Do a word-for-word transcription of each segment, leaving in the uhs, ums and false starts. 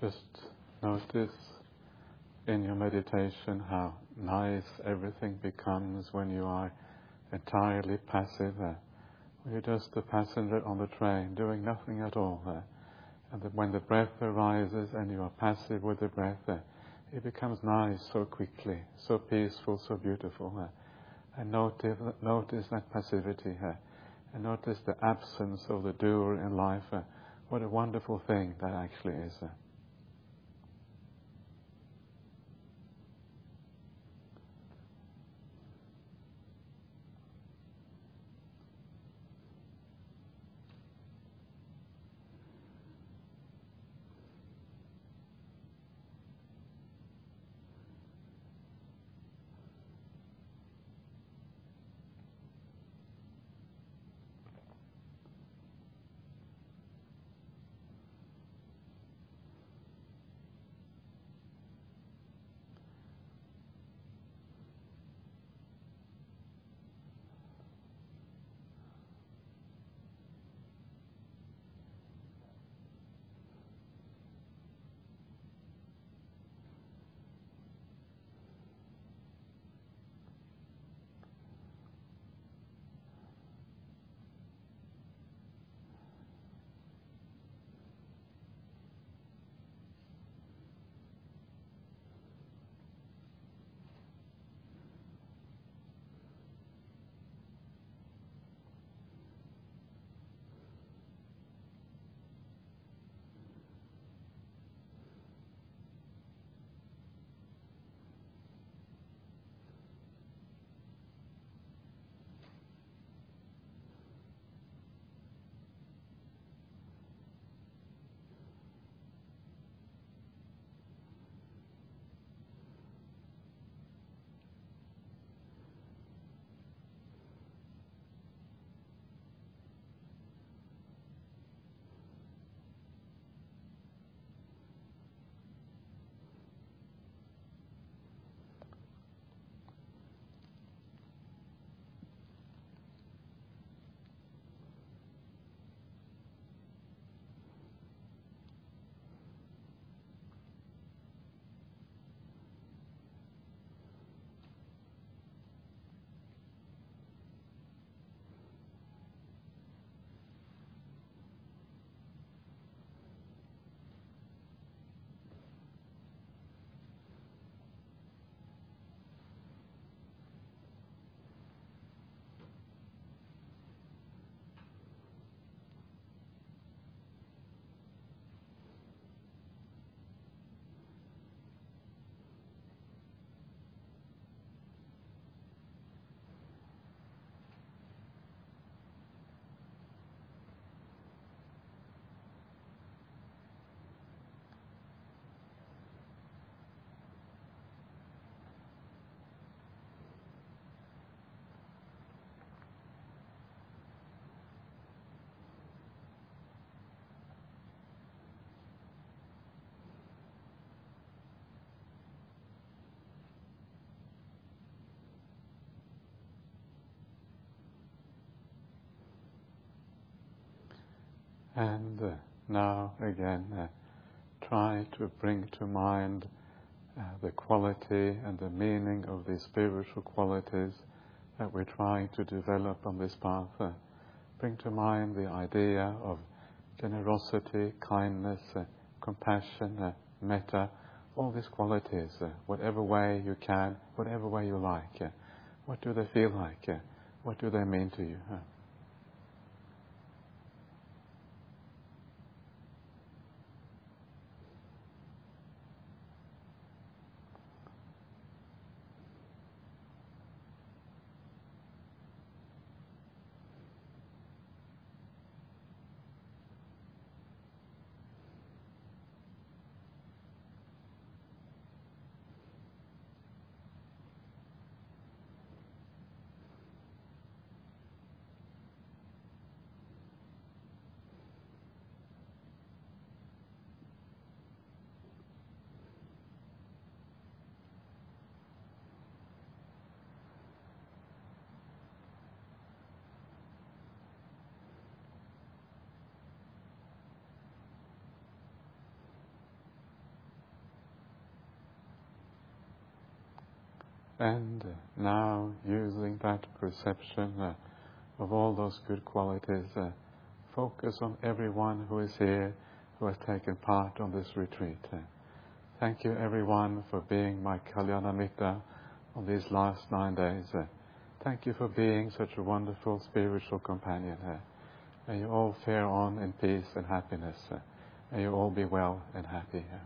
Just notice in your meditation how nice everything becomes when you are entirely passive there. When you're just a passenger on the train, doing nothing at all there. And that when the breath arises and you are passive with the breath there, it becomes nice so quickly, so peaceful, so beautiful there. And notice, notice that passivity here. And notice the absence of the doer in life. Uh, what a wonderful thing that actually is. Uh. And uh, now again, uh, try to bring to mind uh, the quality and the meaning of these spiritual qualities that we're trying to develop on this path. Uh, bring to mind the idea of generosity, kindness, uh, compassion, uh, metta, all these qualities, uh, whatever way you can, whatever way you like. Uh, what do they feel like? Uh, what do they mean to you? Uh, And now, using that perception uh, of all those good qualities, uh, focus on everyone who is here, who has taken part on this retreat. Uh, thank you everyone for being my Kalyana Mitta on these last nine days. Uh, thank you for being such a wonderful spiritual companion. Uh, may you all fare on in peace and happiness. Uh, may you all be well and happy. Uh,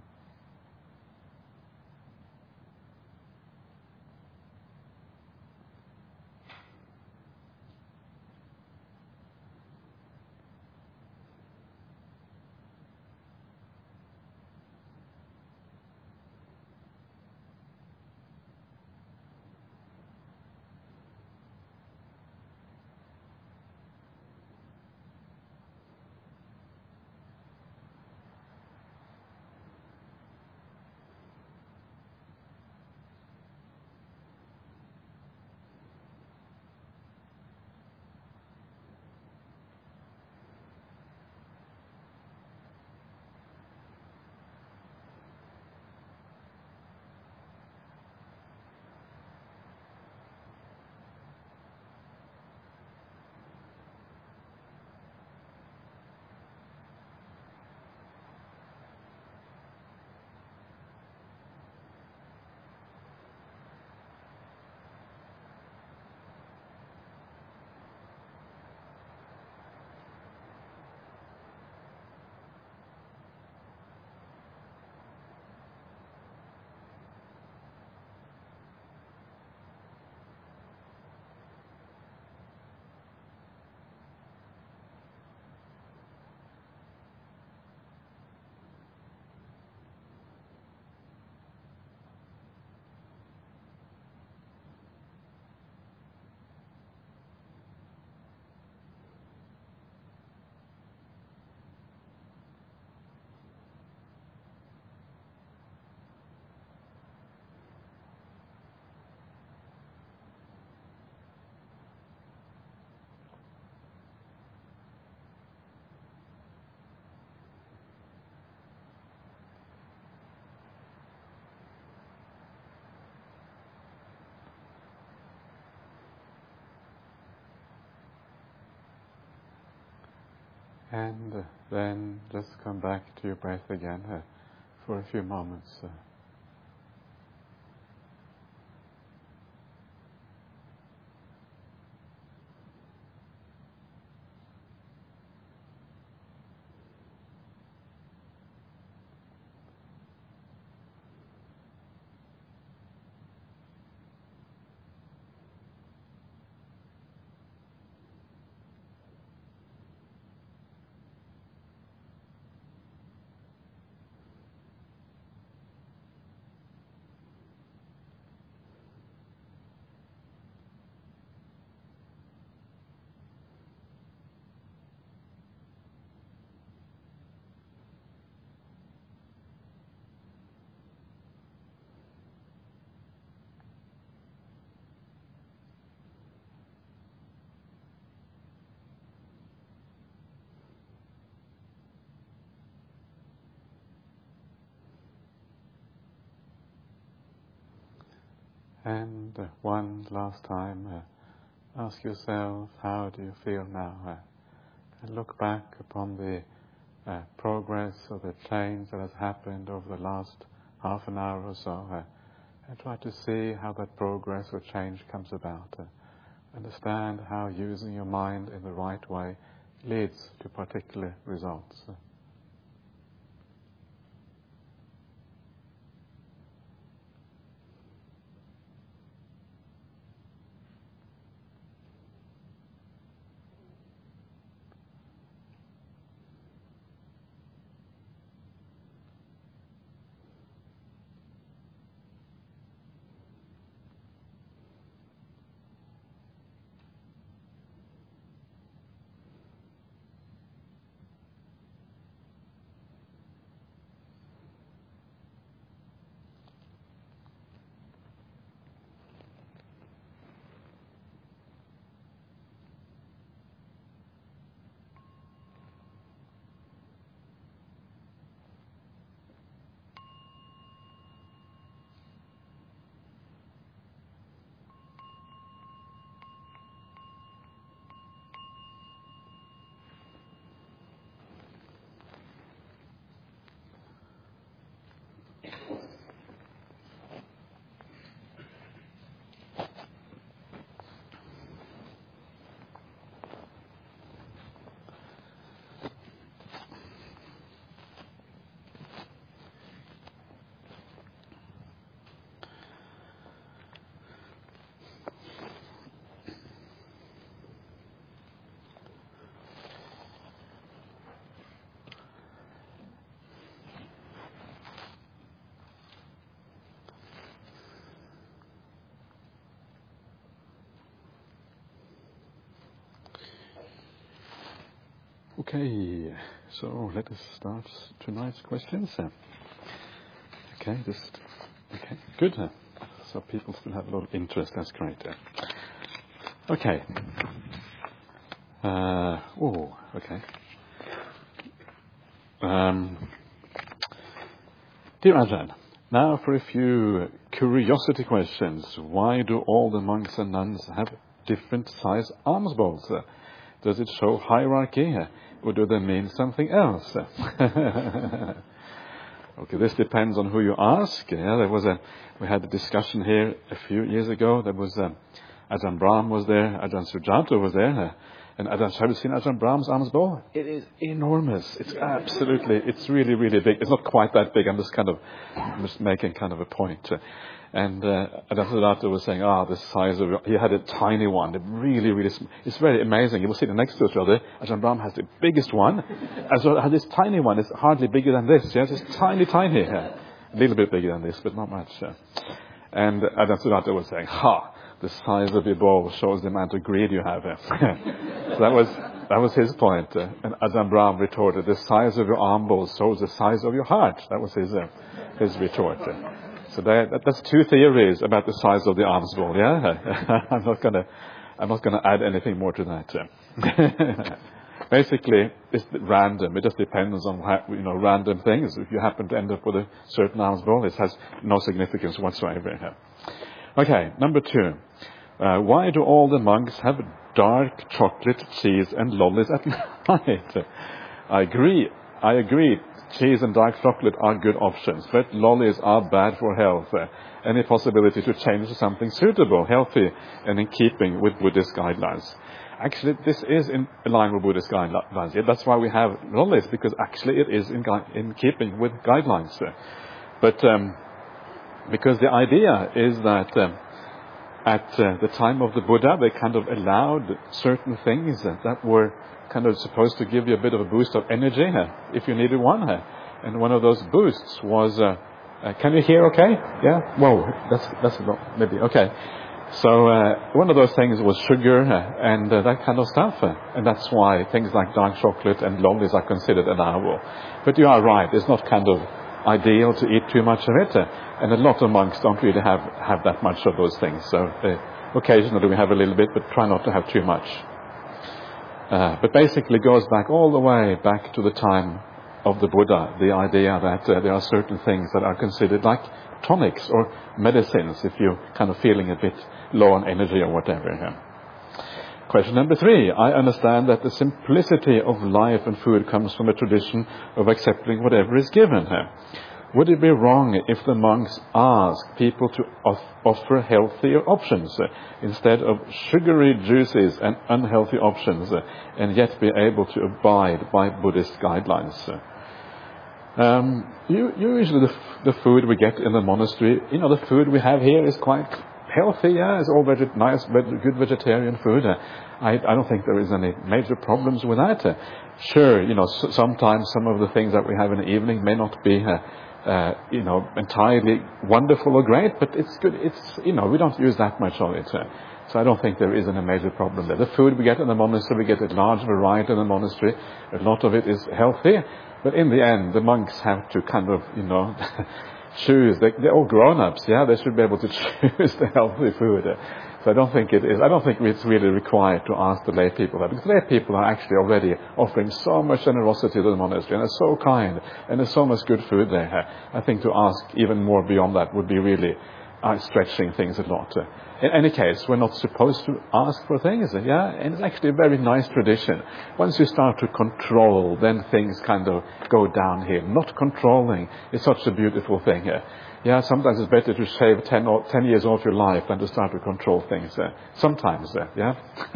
And uh, then just come back to your breath again uh, for a few moments. Uh. And uh, one last time, uh, ask yourself, how do you feel now? Uh, and look back upon the uh, progress or the change that has happened over the last half an hour or so, uh, and try to see how that progress or change comes about. Uh, understand how using your mind in the right way leads to particular results. Uh, Okay, so let us start tonight's questions. Okay, just okay, good. So people still have a lot of interest. That's great. Okay. Uh, oh, okay. Um, dear Ajahn, now for a few curiosity questions. Why do all the monks and nuns have different size alms bowls? Does it show hierarchy, or do they mean something else? Okay, this depends on who you ask. Yeah, there was a we had a discussion here a few years ago. There was um, Ajahn Brahm was there, Ajahn Sujato was there, uh, and Ajahn, have you seen Ajahn Brahm's alms bowl? It is enormous. It's absolutely, it's really, really big. It's not quite that big. I'm just kind of, I'm just making kind of a point. Uh, And uh, Ajahn Sujato was saying, ah, the size of, he had a tiny one, a really, really, sm- it's very amazing. You will sit next to each other. Ajahn Brahm has the biggest one. And so has this tiny one. It's hardly bigger than this. Yeah, it's just tiny, tiny. Yeah. A little bit bigger than this, but not much. Yeah. And Ajahn Sujato was saying, ha, the size of your bowl shows the amount of greed you have. Yeah. So that was, that was his point. Uh, and Ajahn Brahm retorted, the size of your arm bowl shows the size of your heart. That was his, uh, his retort. Uh. So that, that's two theories about the size of the alms bowl. Yeah, I'm not gonna, I'm not gonna add anything more to that. Basically, it's random. It just depends on how, you know random things. If you happen to end up with a certain alms bowl, it has no significance whatsoever. Okay, number two. Uh, why do all the monks have dark chocolate, cheese, and lollies at night? I agree. I agree. Cheese and dark chocolate are good options, but lollies are bad for health. Uh, any possibility to change to something suitable, healthy, and in keeping with Buddhist guidelines? Actually, this is in line with Buddhist guidelines. Yeah, that's why we have lollies, because actually it is in, in keeping with guidelines. Uh, but um, because the idea is that um, at uh, the time of the Buddha, they kind of allowed certain things uh, that were kind of supposed to give you a bit of a boost of energy uh, if you needed one. Uh, and one of those boosts was, uh, uh, can you hear okay? Yeah? Whoa, that's, that's not, maybe, okay. So uh, one of those things was sugar uh, and uh, that kind of stuff. Uh, and that's why things like dark chocolate and lollies are considered allowable. But you are right, it's not kind of ideal to eat too much of it. Uh, and a lot of monks don't really have, have that much of those things. So uh, occasionally we have a little bit, but try not to have too much. Uh, but basically goes back all the way back to the time of the Buddha, the idea that uh, there are certain things that are considered like tonics or medicines if you're kind of feeling a bit low on energy or whatever. Yeah. Question number three. I understand that the simplicity of life and food comes from a tradition of accepting whatever is given. Yeah. Would it be wrong if the monks ask people to off- offer healthier options uh, instead of sugary juices and unhealthy options uh, and yet be able to abide by Buddhist guidelines? Uh, um, you, usually the, f- the food we get in the monastery, you know, the food we have here is quite healthy. Yeah, it's all veg- nice, veg- good vegetarian food. Uh, I, I don't think there is any major problems with that. Uh, sure, you know, s- sometimes some of the things that we have in the evening may not be Uh, Uh, you know, entirely wonderful or great, but it's good. It's, you know, we don't use that much of it. Uh, so I don't think there is any major problem there. The food we get in the monastery, we get a large variety in the monastery. A lot of it is healthy, but in the end, the monks have to kind of, you know, choose. They, they're all grown-ups, yeah? They should be able to choose the healthy food. Uh, So I don't think it is. I don't think it's really required to ask the lay people that, because lay people are actually already offering so much generosity to the monastery, and they're so kind, and there's so much good food there. I think to ask even more beyond that would be really uh, stretching things a lot. In any case, we're not supposed to ask for things, yeah, and it's actually a very nice tradition. Once you start to control, then things kind of go downhill. Not controlling is such a beautiful thing here. Yeah, sometimes it's better to shave ten, or ten years off your life than to start to control things. Uh, sometimes, uh, yeah.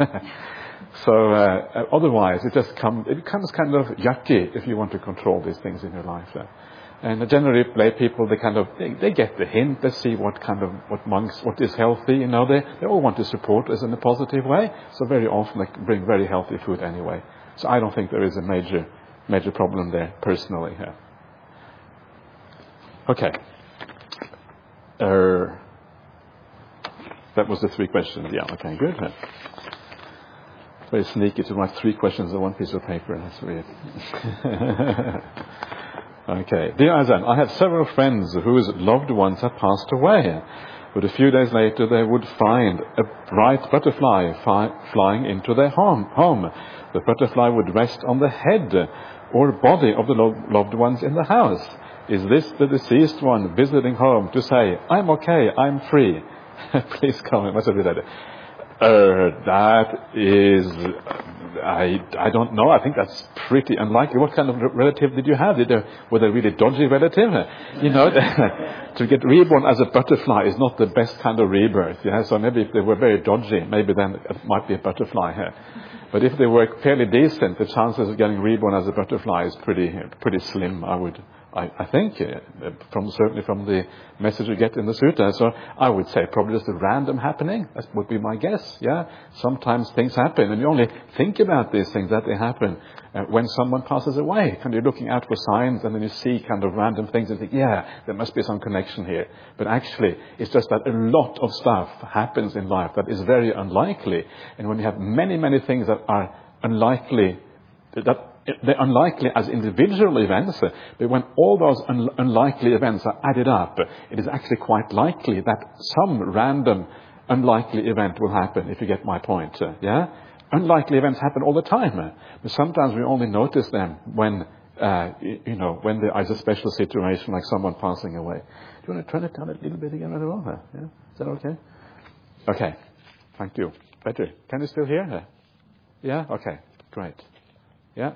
So uh, otherwise, it just come, it becomes kind of yucky if you want to control these things in your life. Uh. And generally, lay people, they kind of they, they get the hint. They see what kind of what monks, what is healthy. You know, they they all want to support us in a positive way. So very often they bring very healthy food anyway. So I don't think there is a major major problem there personally. Yeah. Okay. Uh, that was the three questions. Yeah, okay, good. Very sneaky to write three questions on one piece of paper. That's weird. Okay. Dear Azan, I have several friends whose loved ones have passed away, but a few days later they would find a bright butterfly fi- flying into their home. home. The butterfly would rest on the head or body of the lo- loved ones in the house. Is this the deceased one visiting home to say, I'm okay, I'm free? Please comment. What's up with that? Uh, that is, I, I don't know. I think that's pretty unlikely. What kind of relative did you have? Did they, were they a really dodgy relative? You know, to get reborn as a butterfly is not the best kind of rebirth. Yeah? So maybe if they were very dodgy, maybe then it might be a butterfly here. But if they were fairly decent, the chances of getting reborn as a butterfly is pretty, pretty slim, I would I, I think, uh, from certainly from the message we get in the sutta. So I would say probably just a random happening. That would be my guess. Yeah, sometimes things happen, and you only think about these things that they happen uh, when someone passes away. And you're looking out for signs, and then you see kind of random things, and think, yeah, there must be some connection here. But actually, it's just that a lot of stuff happens in life that is very unlikely. And when you have many, many things that are unlikely, that they're unlikely as individual events, but when all those un- unlikely events are added up, it is actually quite likely that some random unlikely event will happen, if you get my point. Yeah? Unlikely events happen all the time, but sometimes we only notice them when, uh, you know, when there is a special situation like someone passing away. Do you want to turn it down a little bit again? Yeah? Is that okay? Okay. Thank you. Better. Can you still hear her? Yeah? Okay. Great. Yeah?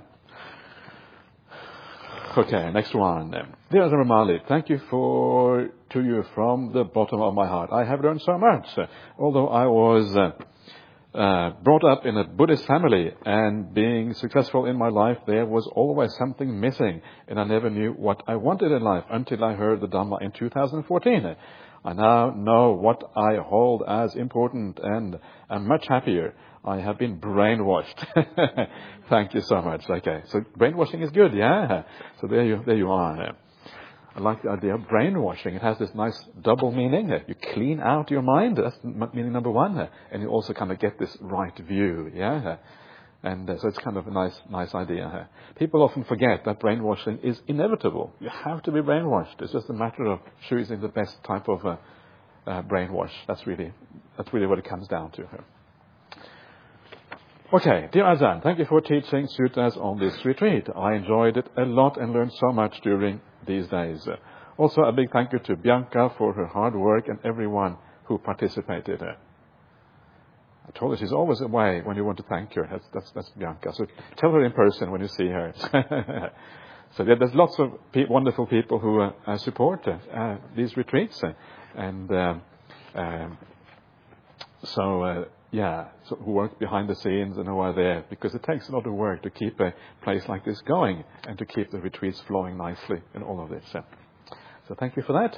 Okay, next one. Dear Ajahn Brahmali, thank you for to you from the bottom of my heart. I have learned so much. Although I was uh, uh, brought up in a Buddhist family and being successful in my life, there was always something missing, and I never knew what I wanted in life until I heard the Dhamma in two thousand fourteen. I now know what I hold as important and am much happier. I have been brainwashed. Thank you so much. Okay, so brainwashing is good, yeah? So there you, there you are. I like the idea of brainwashing. It has this nice double meaning. You clean out your mind. That's meaning number one. And you also kind of get this right view, yeah? And uh, so it's kind of a nice, nice idea. People often forget that brainwashing is inevitable. You have to be brainwashed. It's just a matter of choosing the best type of uh, uh, brainwash. That's really, that's really what it comes down to. Okay, dear Ajahn, thank you for teaching suttas on this retreat. I enjoyed it a lot and learned so much during these days. Also, a big thank you to Bianca for her hard work and everyone who participated. I told her she's always away when you want to thank her. That's, that's, that's Bianca. So tell her in person when you see her. So yeah, there's lots of pe- wonderful people who uh, uh, support uh, these retreats. Uh, and um, um, so... Uh, Yeah, so who work behind the scenes and who are there, because it takes a lot of work to keep a place like this going and to keep the retreats flowing nicely and all of this. So, so thank you for that.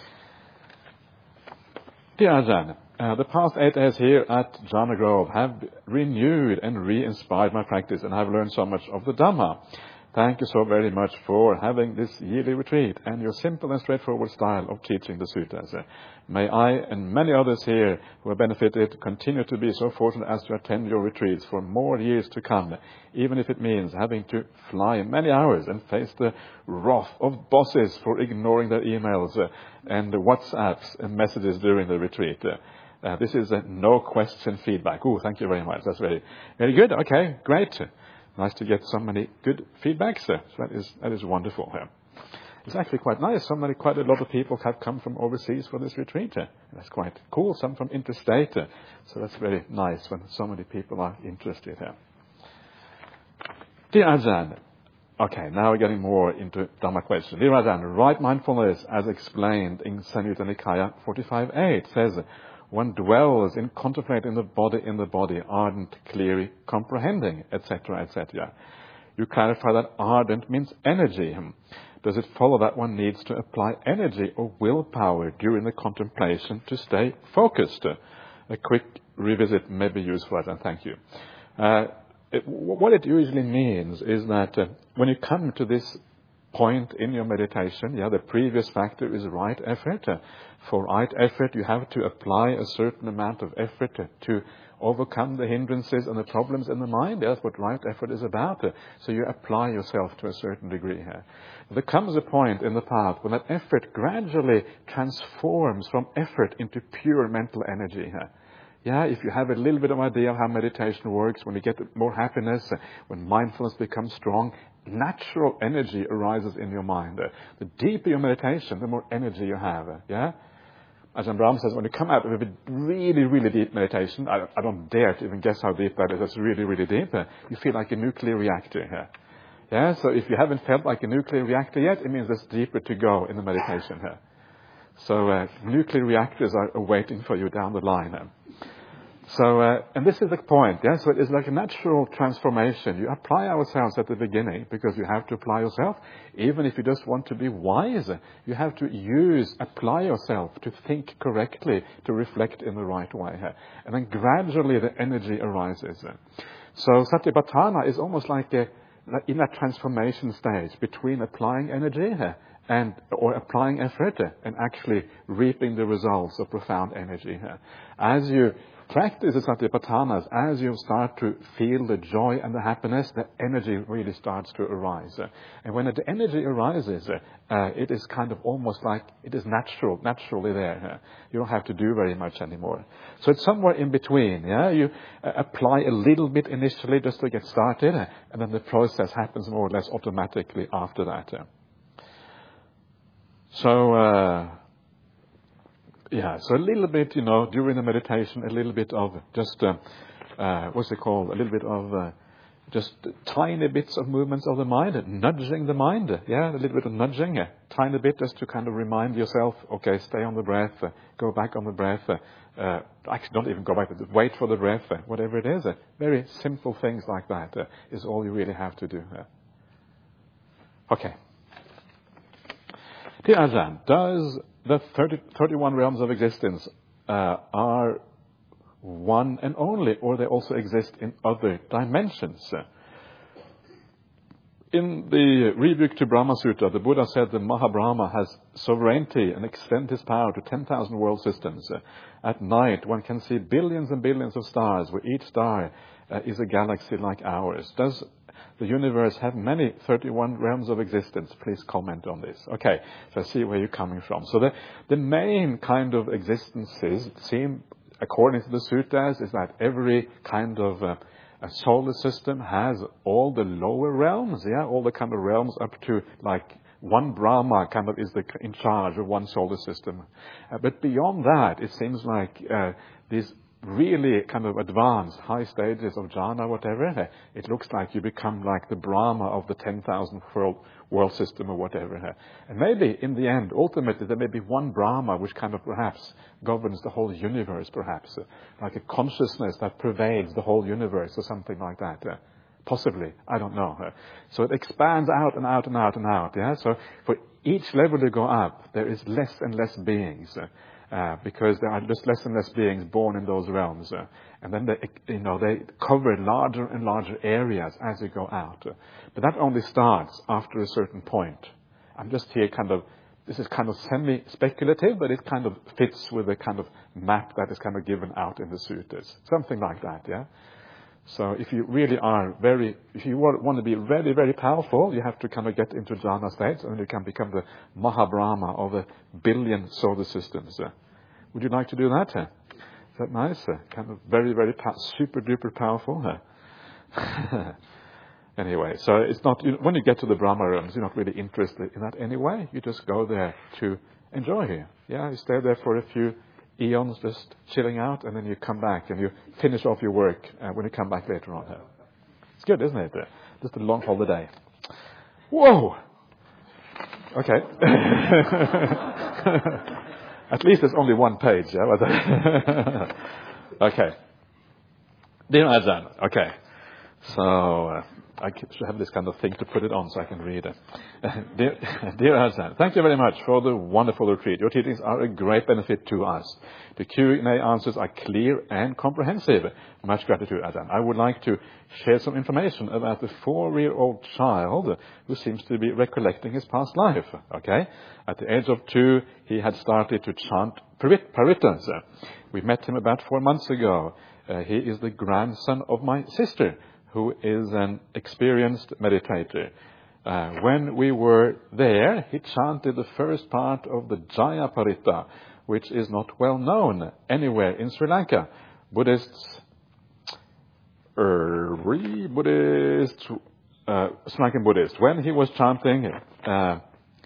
Dear Ajahn, uh, the past eight days here at Jhana Grove have renewed and re-inspired my practice, and I've learned so much of the Dhamma. Thank you so very much for having this yearly retreat and your simple and straightforward style of teaching the suttas. May I and many others here who have benefited continue to be so fortunate as to attend your retreats for more years to come, even if it means having to fly many hours and face the wrath of bosses for ignoring their emails and the WhatsApps and messages during the retreat. Uh, this is a no question feedback. Oh, thank you very much. That's very, very good. Okay, great. Nice to get so many good feedbacks. So that is that is wonderful. It's actually quite nice. So many, quite a lot of people have come from overseas for this retreat. That's quite cool. Some from interstate. So that's very nice when so many people are interested here. Dear Ajahn, okay, now we're getting more into Dhamma questions. Dear Ajahn, right mindfulness, as explained in Samyutta Nikaya forty-five eight, says, one dwells in contemplating the body in the body, ardent, clearly comprehending, et cetera, et cetera. You clarify that ardent means energy. Does it follow that one needs to apply energy or willpower during the contemplation to stay focused? A quick revisit may be useful, and thank you. Uh, it, what it usually means is that uh, when you come to this point in your meditation. Yeah, the previous factor is right effort. Uh, for right effort, you have to apply a certain amount of effort uh, to overcome the hindrances and the problems in the mind. That's what right effort is about. Uh, so you apply yourself to a certain degree here. There comes a point in the path when that effort gradually transforms from effort into pure mental energy here. Yeah, if you have a little bit of idea of how meditation works, when you get more happiness, uh, when mindfulness becomes strong, natural energy arises in your mind. Uh, the deeper your meditation, the more energy you have. Uh, yeah? Ajahn Brahm says, when you come out of a really, really deep meditation, I, I don't dare to even guess how deep that is, it's really, really deep, uh, you feel like a nuclear reactor here. Yeah, so if you haven't felt like a nuclear reactor yet, it means there's deeper to go in the meditation here. So uh, nuclear reactors are awaiting for you down the line. Uh. So, uh, and this is the point, yeah? So it is like a natural transformation. You apply ourselves at the beginning because you have to apply yourself. Even if you just want to be wise, you have to use, apply yourself to think correctly, to reflect in the right way. And then gradually the energy arises. So Satipatthana is almost like a, in that transformation stage between applying energy and or applying effort and actually reaping the results of profound energy. As you practice the Satipatthanas, as you start to feel the joy and the happiness, the energy really starts to arise. And when the energy arises, uh, it is kind of almost like it is natural, naturally there. You don't have to do very much anymore. So it's somewhere in between. Yeah, you uh, apply a little bit initially just to get started, and then the process happens more or less automatically after that. So. Uh, Yeah, so a little bit, you know, during the meditation, a little bit of just, uh, uh, what's it called, a little bit of uh, just tiny bits of movements of the mind, nudging the mind, yeah, a little bit of nudging, a tiny bit just to kind of remind yourself, okay, stay on the breath, uh, go back on the breath, uh, uh, actually don't even go back, but wait for the breath, uh, whatever it is, uh, very simple things like that uh, is all you really have to do. Uh. Okay. Dear Ajahn, does the thirty, thirty-one realms of existence uh, are one and only, or they also exist in other dimensions? In the rebuke to Brahma Sutta, the Buddha said the Mahabrahma has sovereignty and extends his power to ten thousand world systems. At night, one can see billions and billions of stars, where each star uh, is a galaxy like ours. Does the universe have many thirty-one realms of existence? Please comment on this. Okay, so I see where you're coming from. So the, the main kind of existences seem, according to the suttas, is that every kind of uh, a solar system has all the lower realms, yeah, all the kind of realms up to like one Brahma kind of is the, in charge of one solar system. Uh, but beyond that, it seems like uh, these really kind of advanced high stages of jhana, whatever, it looks like you become like the Brahma of the ten thousand world, world system or whatever. And maybe in the end, ultimately, there may be one Brahma which kind of perhaps governs the whole universe, perhaps, like a consciousness that pervades the whole universe or something like that. Possibly, I don't know. So it expands out and out and out and out. Yeah. So for each level you go up, there is less and less beings. Uh, because there are just less and less beings born in those realms. Uh, and then they, you know, they cover larger and larger areas as you go out. Uh, but that only starts after a certain point. I'm just here kind of, this is kind of semi-speculative, but it kind of fits with the kind of map that is kind of given out in the suttas. Something like that, yeah? So if you really are very, if you want to be very, very powerful, you have to kind of get into jhana states, and you can become the Mahabrahma of a billion solar systems. Uh, would you like to do that? Uh? Is that nice? Uh, kind of very, very pa- super duper powerful. Uh? Anyway, so it's not, you, when you get to the Brahma realms, you're not really interested in that anyway. You just go there to enjoy here. Yeah, you stay there for a few eons just chilling out, and then you come back and you finish off your work uh, when you come back later on. It's good, isn't it? Uh, just a long holiday. Whoa! Okay. At least there's only one page, yeah? Okay. Dear Ajahn, okay. So, uh, I should have this kind of thing to put it on so I can read it. dear, dear Ajahn, thank you very much for the wonderful retreat. Your teachings are a great benefit to us. The Q and A answers are clear and comprehensive. Much gratitude, Ajahn. I would like to share some information about the four-year-old child who seems to be recollecting his past life. Okay? At the age of two, he had started to chant Paritas. We met him about four months ago. Uh, he is the grandson of my sister, who is an experienced meditator. Uh, when we were there, he chanted the first part of the Jaya Parita, which is not well known anywhere in Sri Lanka. Buddhists, er, Buddhists, uh, Sri Lankan Buddhist. When he was chanting, uh,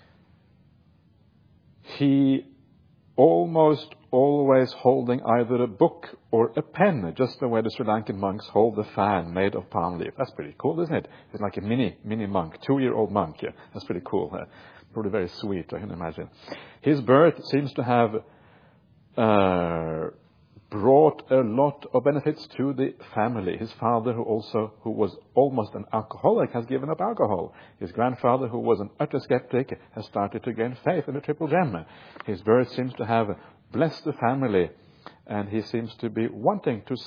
he almost always holding either a book or a pen, just the way the Sri Lankan monks hold the fan made of palm leaf. That's pretty cool, isn't it? It's like a mini, mini monk, two-year-old monk. Yeah, that's pretty cool. Uh, probably very sweet, I can imagine. His birth seems to have uh, brought a lot of benefits to the family. His father, who also who was almost an alcoholic, has given up alcohol. His grandfather, who was an utter skeptic, has started to gain faith in the Triple Gem. His birth seems to have blessed the family, and he seems to be wanting to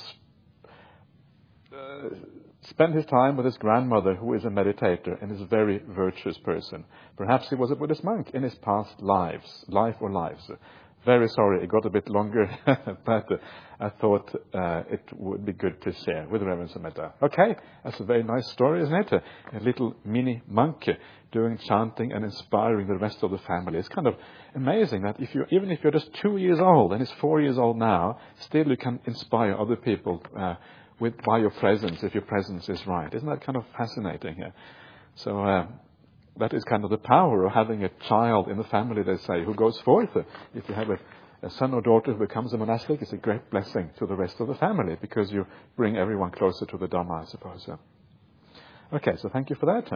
uh, spend his time with his grandmother, who is a meditator and is a very virtuous person. Perhaps he was a Buddhist monk in his past lives, life or lives. Very sorry, it got a bit longer, but uh, I thought uh, it would be good to share with Reverend Samantha. Okay, that's a very nice story, isn't it? A little mini monk doing chanting and inspiring the rest of the family. It's kind of amazing that if you, even if you're just two years old, and he's four years old now, still you can inspire other people uh, with by your presence, if your presence is right. Isn't that kind of fascinating? Yeah? So. Uh, That is kind of the power of having a child in the family, they say, who goes forth. If you have a, a son or daughter who becomes a monastic, it's a great blessing to the rest of the family, because you bring everyone closer to the Dhamma, I suppose. Okay, so thank you for that.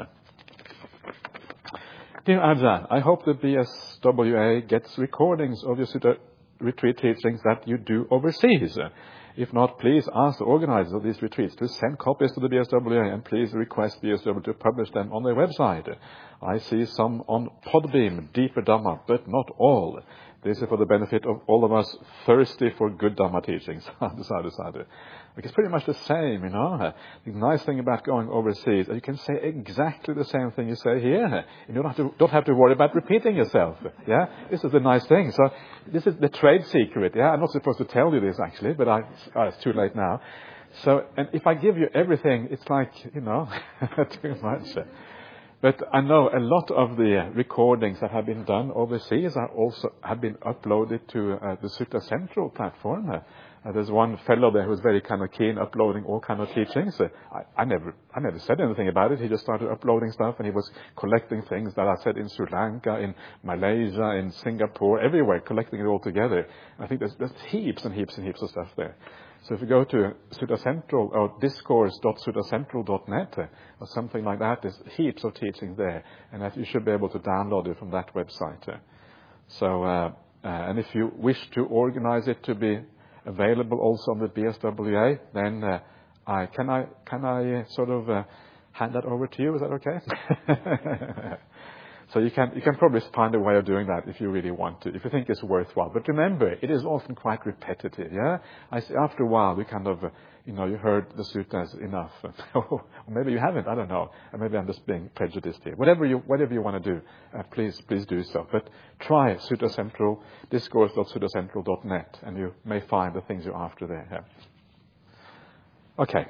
Dear Ajahn, I hope the B S W A gets recordings of your Sutta retreat teachings that you do overseas. If not, please ask the organizers of these retreats to send copies to the B S W A, and please request B S W A to publish them on their website. I see some on Podbeam, Deeper Dhamma, but not all. This is for the benefit of all of us thirsty for good Dhamma teachings. Sadhu, sadhu. It's pretty much the same, you know. The nice thing about going overseas is you can say exactly the same thing you say here. You don't have to, don't have to worry about repeating yourself. Yeah, this is the nice thing. So this is the trade secret. Yeah, I'm not supposed to tell you this actually, but I, oh, it's too late now. So, and if I give you everything, it's like, you know, too much. But I know a lot of the recordings that have been done overseas are also have been uploaded to uh, the Sutta Central platform. Uh, uh, there's one fellow there who's very kind of keen uploading all kind of teachings. Uh, I, I never, I never said anything about it. He just started uploading stuff, and he was collecting things that I said in Sri Lanka, in Malaysia, in Singapore, everywhere, collecting it all together. I think there's, there's heaps and heaps and heaps of stuff there. So if you go to Sutta Central or discourse dot sutta central dot net uh, or something like that, there's heaps of teaching there, and that you should be able to download it from that website. Uh. So, uh, uh, and if you wish to organize it to be available also on the B S W A, then uh, I can I can I uh, sort of uh, hand that over to you? Is that okay? So you can you can probably find a way of doing that if you really want to, if you think it's worthwhile. But remember, it is often quite repetitive. Yeah, I see after a while you kind of uh, you know you heard the suttas enough, or maybe you haven't. I don't know. Or maybe I'm just being prejudiced here. Whatever you whatever you want to do, uh, please please do so. But try Sutta Central, discourse dot sutta central dot net, and you may find the things you're after there. Yeah. Okay.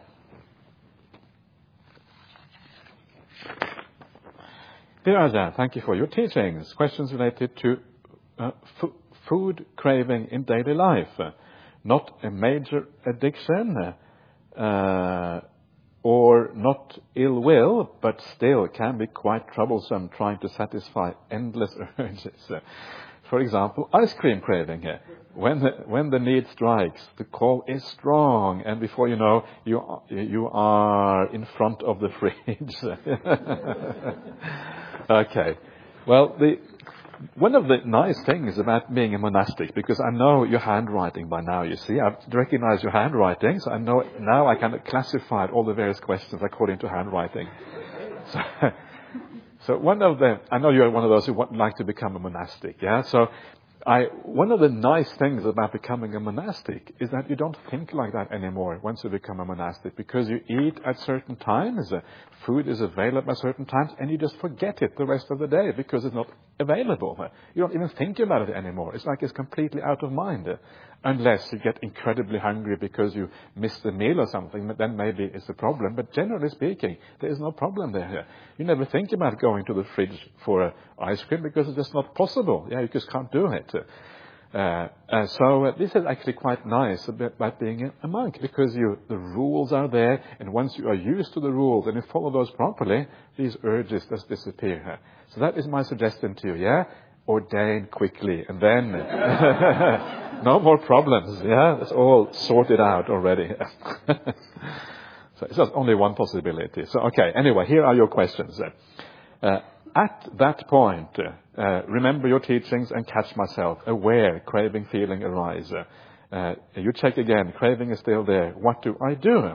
Dear Ajahn, thank you for your teachings. Questions related to uh, f- food craving in daily life. Uh, not a major addiction uh, or not ill will, but still can be quite troublesome trying to satisfy endless urges. Uh, for example, ice cream craving. Uh, when the, when the need strikes, the call is strong, and before you know, you are, you are in front of the fridge. Okay. Well, the one of the nice things about being a monastic, because I know your handwriting by now, you see, I've recognized your handwriting, so I know now I can classify all the various questions according to handwriting. So, so one of the, I know you're one of those who would like to become a monastic, yeah? So I, one of the nice things about becoming a monastic is that you don't think like that anymore once you become a monastic, because you eat at certain times, uh, food is available at certain times, and you just forget it the rest of the day because it's not available. You don't even think about it anymore. It's like it's completely out of mind. Uh, unless you get incredibly hungry because you missed a meal or something, then maybe it's a problem. But generally speaking, there is no problem there. You never think about going to the fridge for uh, ice cream because it's just not possible. Yeah, you just can't do it. Uh, uh, so uh, this is actually quite nice about being a, a monk, because you, the rules are there, and once you are used to the rules and you follow those properly, these urges just disappear. So that is my suggestion to you, yeah? Ordain quickly, and then no more problems, yeah? It's all sorted out already. So it's just only one possibility. So, okay, anyway, here are your questions. Uh, at that point, uh, remember your teachings and catch myself. Aware, craving, feeling arise. Uh, you check again, craving is still there. What do I do?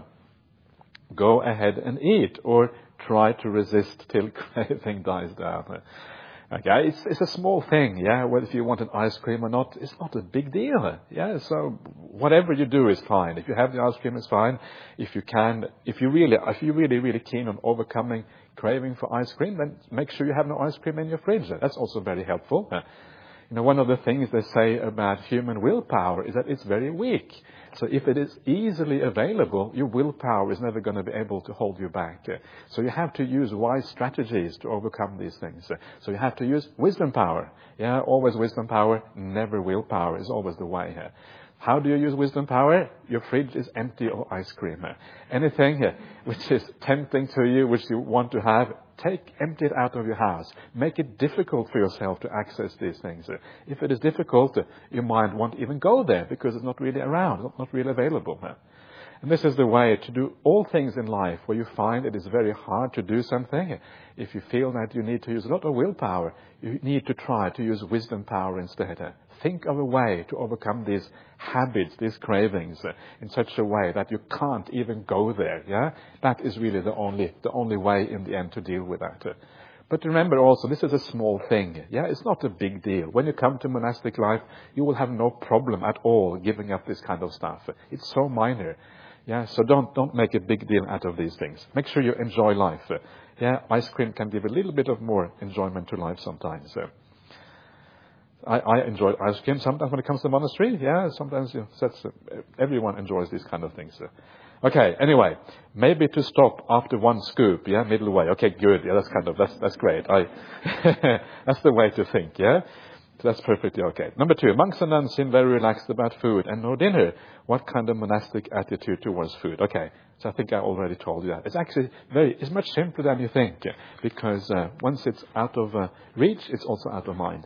Go ahead and eat, or try to resist till craving dies down. Okay, it's, it's a small thing, yeah, whether if you want an ice cream or not, it's not a big deal, yeah, so whatever you do is fine. If you have the ice cream, it's fine. If you can, if you really, if you're really, really keen on overcoming craving for ice cream, then make sure you have no ice cream in your fridge. That's also very helpful. You know, one of the things they say about human willpower is that it's very weak. So if it is easily available, your willpower is never going to be able to hold you back. So you have to use wise strategies to overcome these things. So you have to use wisdom power. Yeah, always wisdom power, never willpower is always the way here. How do you use wisdom power? Your fridge is empty of ice cream. Anything which is tempting to you, which you want to have, take, empty it out of your house. Make it difficult for yourself to access these things. If it is difficult, your mind won't even go there because it's not really around, not really available. And this is the way to do all things in life where you find it is very hard to do something. If you feel that you need to use a lot of willpower, you need to try to use wisdom power instead. Think of a way to overcome these habits, these cravings, uh, in such a way that you can't even go there. Yeah, that is really the only the only way in the end to deal with that. Uh, but remember also, this is a small thing. Yeah, it's not a big deal. When you come to monastic life, you will have no problem at all giving up this kind of stuff. It's so minor. Yeah, so don't don't make a big deal out of these things. Make sure you enjoy life. Uh, yeah, ice cream can give a little bit of more enjoyment to life sometimes. Uh, I, I enjoy ice cream sometimes when it comes to the monastery. Yeah, sometimes you know, that's, uh, everyone enjoys these kind of things. Uh. Okay, anyway, maybe to stop after one scoop. Yeah, middle way. Okay, good. Yeah, that's kind of that's that's great. I that's the way to think. Yeah, so that's perfectly okay. Number two, monks and nuns seem very relaxed about food and no dinner. What kind of monastic attitude towards food? Okay, so I think I already told you that. It's actually very, it's much simpler than you think, because uh, once it's out of uh, reach, it's also out of mind.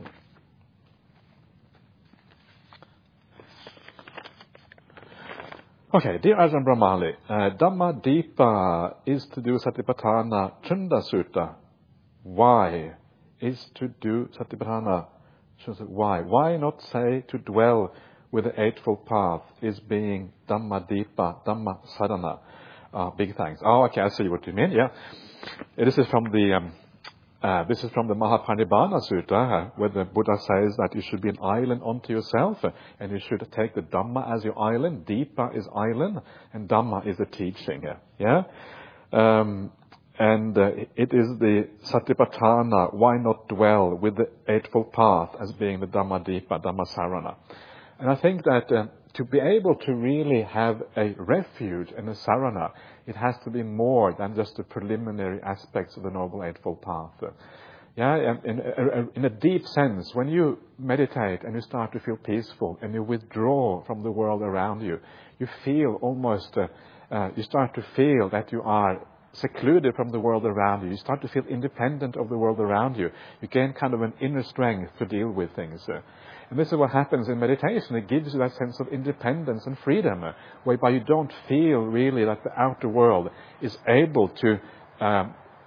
Okay, dear Ajahn Brahmali, uh, Dhamma Dipa is to do Satipatthana Chunda Sutta. Why is to do Satipatthana Chunda Sutta? Why? Why not say to dwell with the Eightfold Path is being Dhamma Dipa, Dhamma Sadhana? Uh, big thanks. Oh, okay, I see what you mean, yeah. This is from the... Um, Uh, this is from the Mahaparinibbana Sutta, uh, where the Buddha says that you should be an island unto yourself, uh, and you should take the Dhamma as your island. Dipa is island, and Dhamma is the teaching. Uh, yeah, um, and uh, it is the Satipatthana. Why not dwell with the Eightfold Path as being the Dhamma Dipa, Dhamma Sarana? And I think that uh, to be able to really have a refuge and a sarana, it has to be more than just the preliminary aspects of the Noble Eightfold Path. Uh, yeah, in, in, in a deep sense, when you meditate and you start to feel peaceful and you withdraw from the world around you, you feel almost, uh, uh, you start to feel that you are secluded from the world around you. You start to feel independent of the world around you. You gain kind of an inner strength to deal with things. Uh, And this is what happens in meditation. It gives you that sense of independence and freedom, uh, whereby you don't feel really that the outer world is able to um,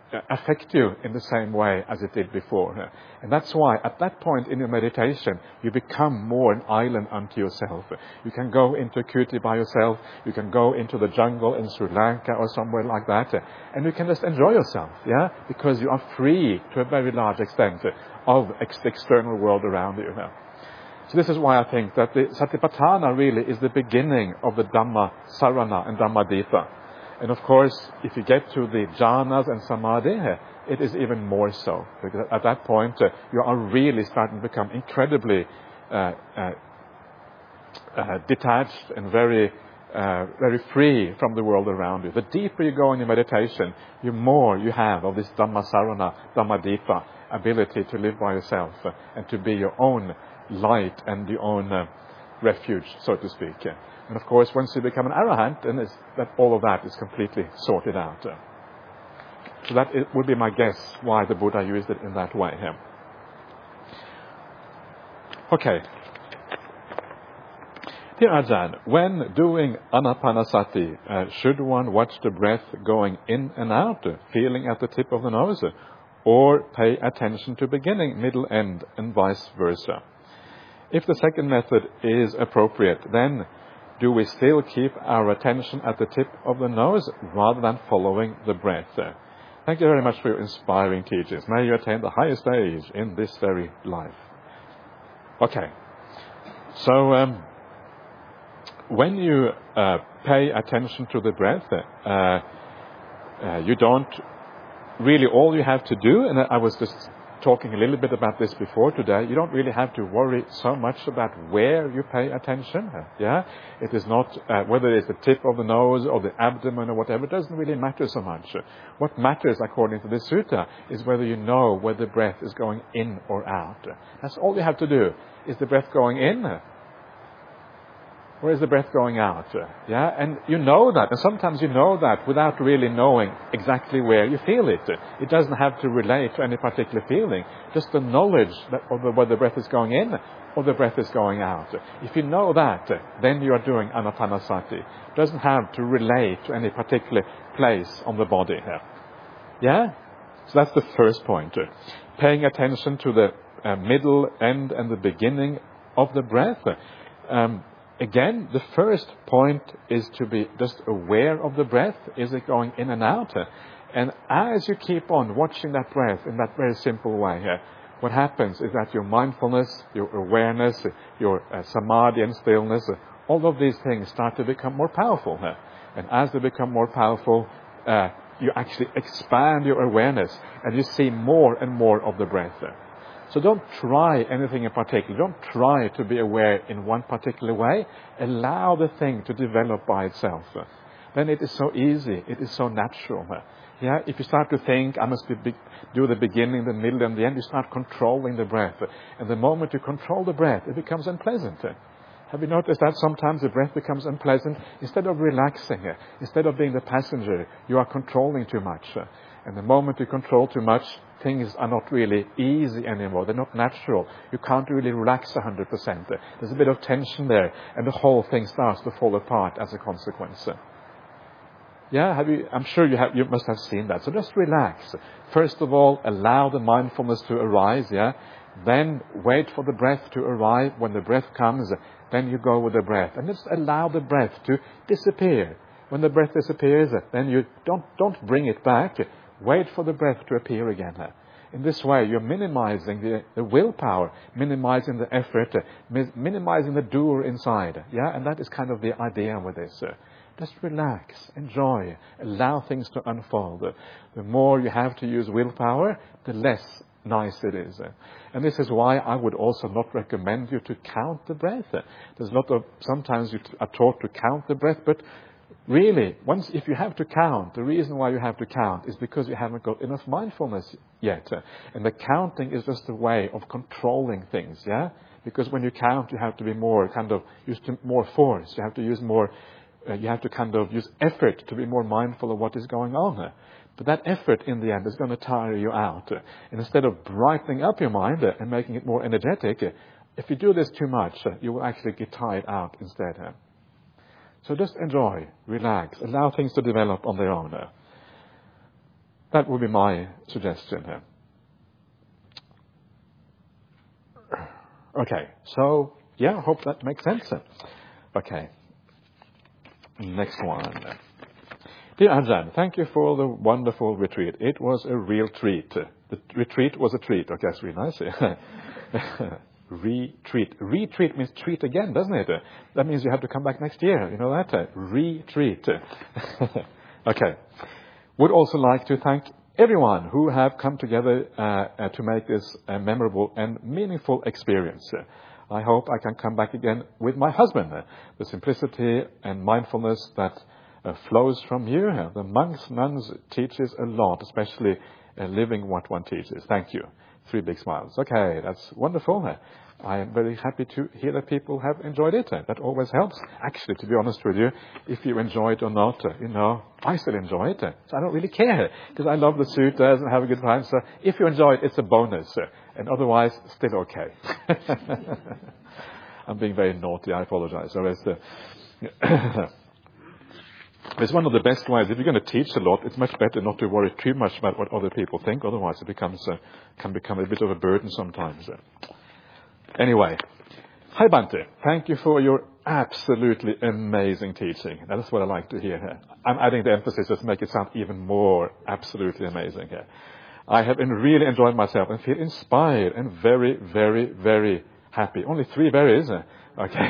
affect you in the same way as it did before. And that's why at that point in your meditation, you become more an island unto yourself. You can go into Kuti by yourself, you can go into the jungle in Sri Lanka or somewhere like that, and you can just enjoy yourself, yeah, because you are free to a very large extent of ex- the external world around you. So this is why I think that the Satipatthana really is the beginning of the Dhamma Sarana and Dhammadita. And of course, if you get to the jhanas and samadhi, it is even more so. Because at that point, uh, you are really starting to become incredibly uh, uh, uh, detached and very, uh, very free from the world around you. The deeper you go in your meditation, the more you have of this Dhammasarana, Dhammadita ability to live by yourself uh, and to be your own light and your own uh, refuge, so to speak. And of course, once you become an arahant, then it's, that all of that is completely sorted out. So that it would be my guess why the Buddha used it in that way here. Okay. Dear Ajahn, when doing Anapanasati, uh, should one watch the breath going in and out, feeling at the tip of the nose, or pay attention to beginning, middle, end, and vice versa? If the second method is appropriate, then do we still keep our attention at the tip of the nose rather than following the breath? Thank you very much for your inspiring teachings. May you attain the highest stage in this very life. Okay. So, um, when you uh, pay attention to the breath, uh, uh, you don't really, all you have to do, and I was just talking a little bit about this before today, you don't really have to worry so much about where you pay attention. Yeah, it is not uh, whether it's the tip of the nose or the abdomen or whatever. It doesn't really matter so much. What matters, according to this sutta, is whether you know where the breath is going in or out. That's all you have to do. Is the breath going in? Where is the breath going out? Yeah, and you know that, and sometimes you know that without really knowing exactly where you feel it. It doesn't have to relate to any particular feeling, just the knowledge that of the, where the breath is going in or the breath is going out. If you know that, then you are doing Anapanasati. It doesn't have to relate to any particular place on the body here. Yeah? So that's the first point. Paying attention to the uh, middle, end, and the beginning of the breath. Um, Again, the first point is to be just aware of the breath. Is it going in and out? And as you keep on watching that breath in that very simple way here, what happens is that your mindfulness, your awareness, your uh, samadhi and stillness, all of these things start to become more powerful. Huh? And as they become more powerful, uh, you actually expand your awareness and you see more and more of the breath. So don't try anything in particular. Don't try to be aware in one particular way. Allow the thing to develop by itself. Then it is so easy. It is so natural. Yeah, if you start to think, I must be, be, do the beginning, the middle, and the end, you start controlling the breath. And the moment you control the breath, it becomes unpleasant. Have you noticed that sometimes the breath becomes unpleasant? Instead of relaxing, instead of being the passenger, you are controlling too much. And the moment you control too much, things are not really easy anymore. They're not natural. You can't really relax one hundred percent. There's a bit of tension there, and the whole thing starts to fall apart as a consequence. Yeah, have you, I'm sure you have, you must have seen that. So just relax. First of all, allow the mindfulness to arise, yeah? Then wait for the breath to arrive. When the breath comes, then you go with the breath. And just allow the breath to disappear. When the breath disappears, then you don't, don't bring it back. Wait for the breath to appear again. In this way, you're minimizing the, the willpower, minimizing the effort, minimizing the doer inside. Yeah, and that is kind of the idea with this. Just relax, enjoy, allow things to unfold. The more you have to use willpower, the less nice it is. And this is why I would also not recommend you to count the breath. There's a lot of, sometimes you are taught to count the breath, but really, once if you have to count, the reason why you have to count is because you haven't got enough mindfulness yet. And the counting is just a way of controlling things, yeah? Because when you count, you have to be more kind of, use more force. You have to use more, uh, you have to kind of use effort to be more mindful of what is going on. But that effort in the end is going to tire you out. And instead of brightening up your mind and making it more energetic, if you do this too much, you will actually get tired out instead. So just enjoy, relax, allow things to develop on their own. That would be my suggestion here. Okay, so, yeah, I hope that makes sense. Okay, next one. Dear Ajahn, thank you for the wonderful retreat. It was a real treat. The retreat was a treat. Okay, that's really nice. Retreat. Retreat means treat again, doesn't it? That means you have to come back next year. You know that? Retreat. Okay. Would also like to thank everyone who have come together uh, uh, to make this a memorable and meaningful experience. I hope I can come back again with my husband. The simplicity and mindfulness that uh, flows from you. The monks, nuns teaches a lot, especially uh, living what one teaches. Thank you. Three big smiles. Okay, that's wonderful. I am very happy to hear that people have enjoyed it. That always helps. Actually, to be honest with you, if you enjoy it or not, you know, I still enjoy it. So I don't really care, because I love the suttas and have a good time. So if you enjoy it, it's a bonus. And otherwise, still okay. I'm being very naughty. I apologize. So it's, uh, it's one of the best ways. If you're going to teach a lot, it's much better not to worry too much about what other people think. Otherwise, it becomes uh, can become a bit of a burden sometimes. Anyway, hi Bhante. Thank you for your absolutely amazing teaching. That's what I like to hear here. I'm adding the emphasis to make it sound even more absolutely amazing here. I have been really enjoyed myself and feel inspired and very, very, very happy. Only three berries. Okay.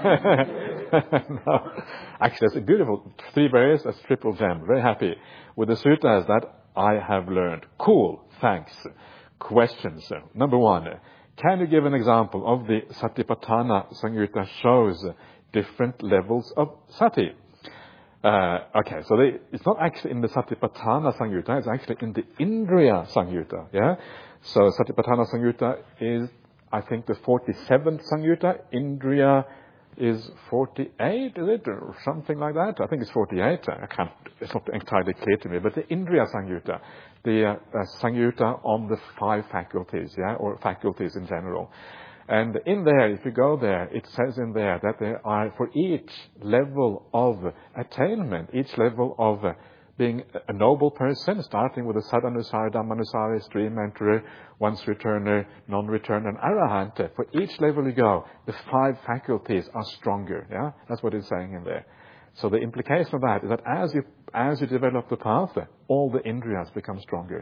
No. Actually, that's a beautiful three berries. That's triple gem. Very happy with the suttas that I have learned. Cool. Thanks. Questions. Number one. Can you give an example of the Satipatthana Samyutta shows different levels of sati? Uh, okay, so they, it's not actually in the Satipatthana Samyutta, it's actually in the Indriya Samyutta, yeah? So Satipatthana Samyutta is, I think, the forty-seventh Samyutta. Indriya is forty-eight, is it? Or something like that? I think it's forty-eight. I can't, it's not entirely clear to me. But the Indriya Samyutta, the uh, uh, Samyutta on the five faculties, yeah, or faculties in general. And in there, if you go there, it says in there that there are, for each level of attainment, each level of uh, being a noble person, starting with the Sadhanusari, Dhammanusari, stream enterer, once returner, non-returner, and arahant. For each level you go, the five faculties are stronger. Yeah, that's what it's saying in there. So the implication of that is that as you as you develop the path, all the indriyas become stronger.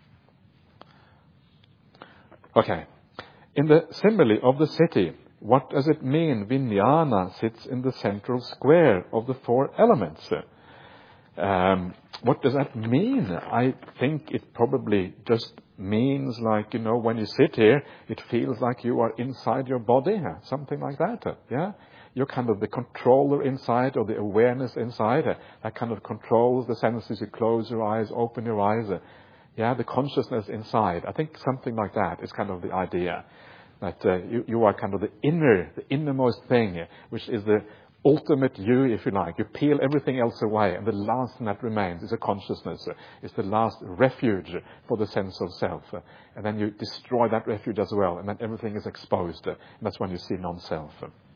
Okay. In the simile of the city, what does it mean Vijnana sits in the central square of the four elements? Um, what does that mean? I think it probably just means like, you know, when you sit here, it feels like you are inside your body, something like that, yeah? You're kind of the controller inside, or the awareness inside, that kind of controls the senses. You close your eyes, open your eyes, yeah, the consciousness inside. I think something like that is kind of the idea, that uh, you, you are kind of the inner, the innermost thing, which is the ultimate you, if you like. You peel everything else away, and the last thing that remains is a consciousness. It's the last refuge for the sense of self. And then you destroy that refuge as well, and then everything is exposed. And that's when you see non-self.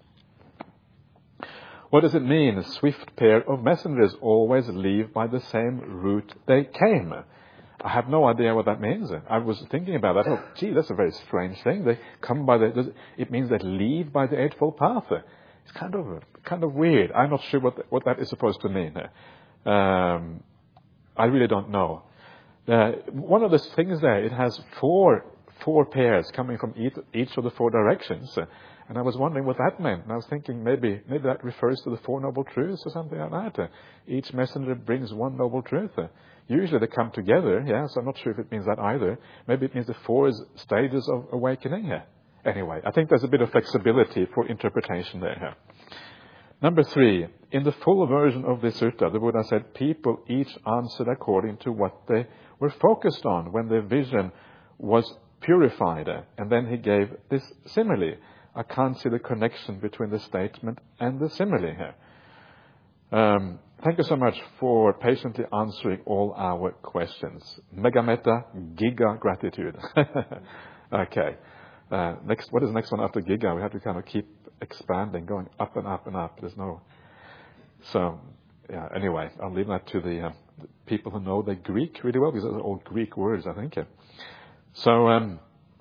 What does it mean? A swift pair of messengers always leave by the same route they came. I have no idea what that means. I was thinking about that. Oh, gee, that's a very strange thing. They come by the, it means they leave by the Eightfold Path. It's kind of kind of weird. I'm not sure what what that is supposed to mean. Um, I really don't know. Uh, one of the things there, it has four four pairs coming from each, each of the four directions, and I was wondering what that meant. And I was thinking maybe maybe that refers to the Four Noble Truths or something like that. Each messenger brings one noble truth. Usually they come together, yeah. So I'm not sure if it means that either. Maybe it means the four stages of awakening. Yeah. Anyway, I think there's a bit of flexibility for interpretation there. Number three, in the full version of the sutta, the Buddha said people each answered according to what they were focused on when their vision was purified. And then he gave this simile. I can't see the connection between the statement and the simile here. Um, thank you so much for patiently answering all our questions. Mega metta, giga gratitude. Okay. Uh, next, what is the next one after giga? We have to kind of keep expanding, going up and up and up. There's no... So, yeah, anyway, I'll leave that to the... Uh, people who know the Greek really well, because those are all Greek words, I think. So, um,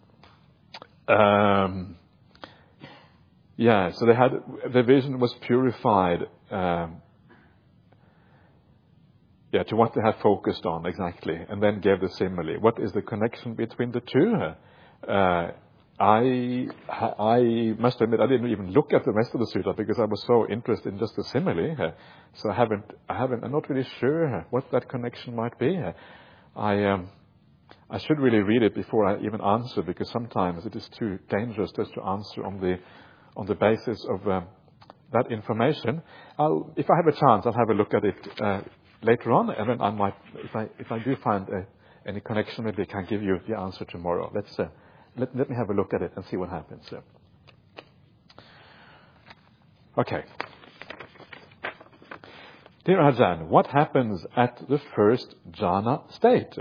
um, yeah, so they had, the vision was purified, um, yeah, to what they had focused on exactly, and then gave the simile. What is the connection between the two? Uh, I I must admit I didn't even look at the rest of the sutta because I was so interested in just the simile. So I haven't I haven't I'm not really sure what that connection might be. I um, I should really read it before I even answer, because sometimes it is too dangerous just to answer on the on the basis of um, that information. I'll, if I have a chance, I'll have a look at it uh, later on, and then I might, if I if I do find a, any connection, maybe I can give you the answer tomorrow. Let's. Uh, Let, let me have a look at it and see what happens. So. Okay. Dear Ajahn, what happens at the first jhana state?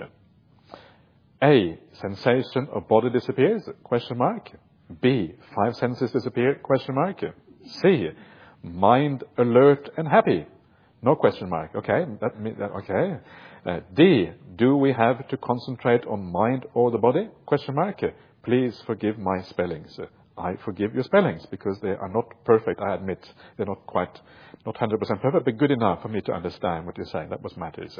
A. Sensation of body disappears? Question mark. B. Five senses disappear? Question mark. C. Mind alert and happy? No question mark. Okay. That means that, okay. Uh, D. Do we have to concentrate on mind or the body? Question mark. Please forgive my spellings. I forgive your spellings because they are not perfect, I admit. They're not quite, not one hundred percent perfect, but good enough for me to understand what you're saying. That was matters.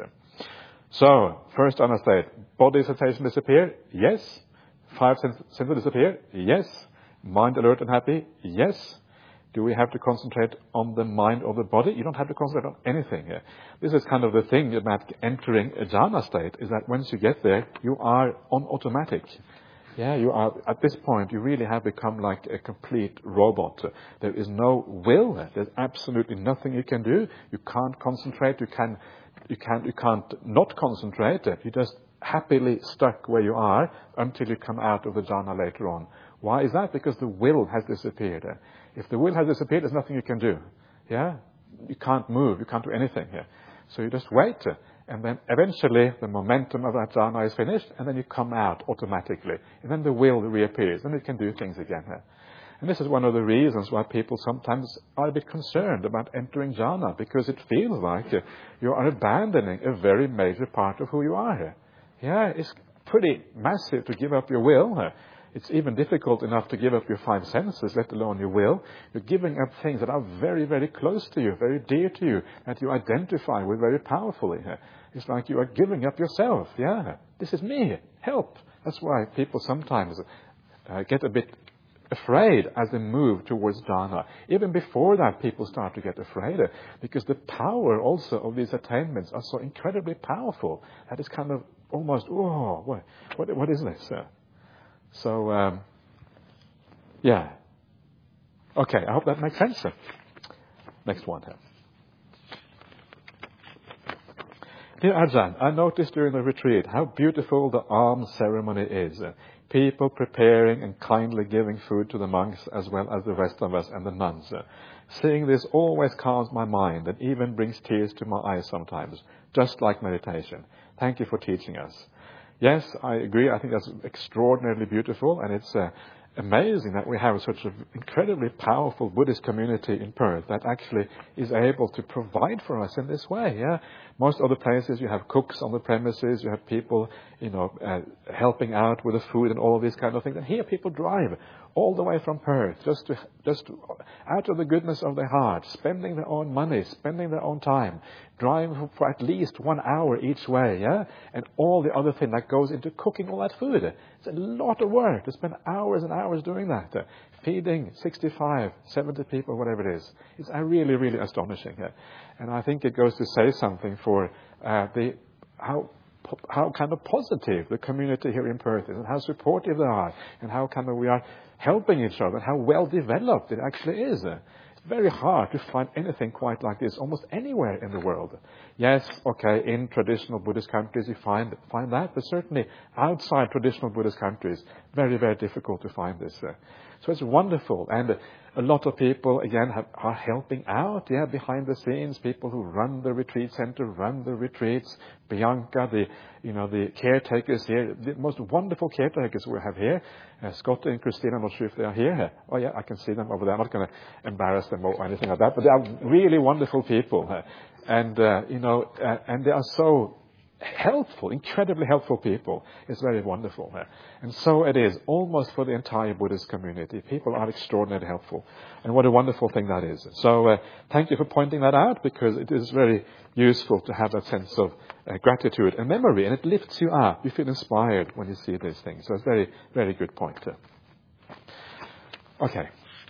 So, first jhana state, body sensation disappear? Yes. Five senses disappear? Yes. Mind alert and happy? Yes. Do we have to concentrate on the mind or the body? You don't have to concentrate on anything here. This is kind of the thing about entering a jhana state, is that once you get there, you are on automatic. Yeah, you are, at this point, you really have become like a complete robot. There is no will. There's absolutely nothing you can do. You can't concentrate. You can, you can't, you can't not concentrate. You're just happily stuck where you are until you come out of the jhana later on. Why is that? Because the will has disappeared. If the will has disappeared, there's nothing you can do. Yeah? You can't move. You can't do anything here. So you just wait. And then eventually the momentum of that jhana is finished, and then you come out automatically. And then the will reappears, and you can do things again. And this is one of the reasons why people sometimes are a bit concerned about entering jhana, because it feels like you are abandoning a very major part of who you are. Yeah, it's pretty massive to give up your will. It's even difficult enough to give up your five senses, let alone your will. You're giving up things that are very, very close to you, very dear to you, that you identify with very powerfully. It's like you are giving up yourself. Yeah, this is me. Help. That's why people sometimes uh, get a bit afraid as they move towards jhana. Even before that, people start to get afraid, because the power also of these attainments are so incredibly powerful that it's kind of almost, oh, what, what, what is this? Uh, So, um, yeah. Okay, I hope that makes sense. Next one. Dear Ajahn, I noticed during the retreat how beautiful the alms ceremony is. People preparing and kindly giving food to the monks as well as the rest of us and the nuns. Seeing this always calms my mind and even brings tears to my eyes sometimes, just like meditation. Thank you for teaching us. Yes, I agree. I think that's extraordinarily beautiful, and it's uh, amazing that we have such an incredibly powerful Buddhist community in Perth that actually is able to provide for us in this way. Yeah, most other places you have cooks on the premises, you have people, you know, uh, helping out with the food and all of these kind of things. And here people drive all the way from Perth just to, just to, out of the goodness of their heart, spending their own money, spending their own time, driving for, for at least one hour each way. Yeah, and all the other thing that goes into cooking all that food. It's a lot of work to spend hours and hours doing that, uh, feeding sixty-five, seventy people, whatever it is. It's uh, really, really astonishing. Uh, and I think it goes to say something for uh, the how how kind of positive the community here in Perth is, and how supportive they are, and how kind of we are helping each other, and how well developed it actually is. Uh, It's very hard to find anything quite like this almost anywhere in the world. Yes, okay, in traditional Buddhist countries you find find that, but certainly outside traditional Buddhist countries, very, very difficult to find this. Uh, So it's wonderful. And uh, a lot of people, again, have, are helping out, yeah, behind the scenes. People who run the retreat center, run the retreats. Bianca, the, you know, the caretakers here, the most wonderful caretakers we have here. Uh, Scott and Christina, I'm not sure if they are here. Oh, yeah, I can see them over there. I'm not going to embarrass them or anything like that, but they are really wonderful people. Uh, and, uh, you know, uh, and they are so helpful, incredibly helpful people. It's very wonderful. Uh, and so it is almost for the entire Buddhist community. People are extraordinarily helpful. And what a wonderful thing that is. So uh, thank you for pointing that out, because it is very useful to have that sense of uh, gratitude and memory, and it lifts you up. You feel inspired when you see these things. So it's a very, very good point. Okay.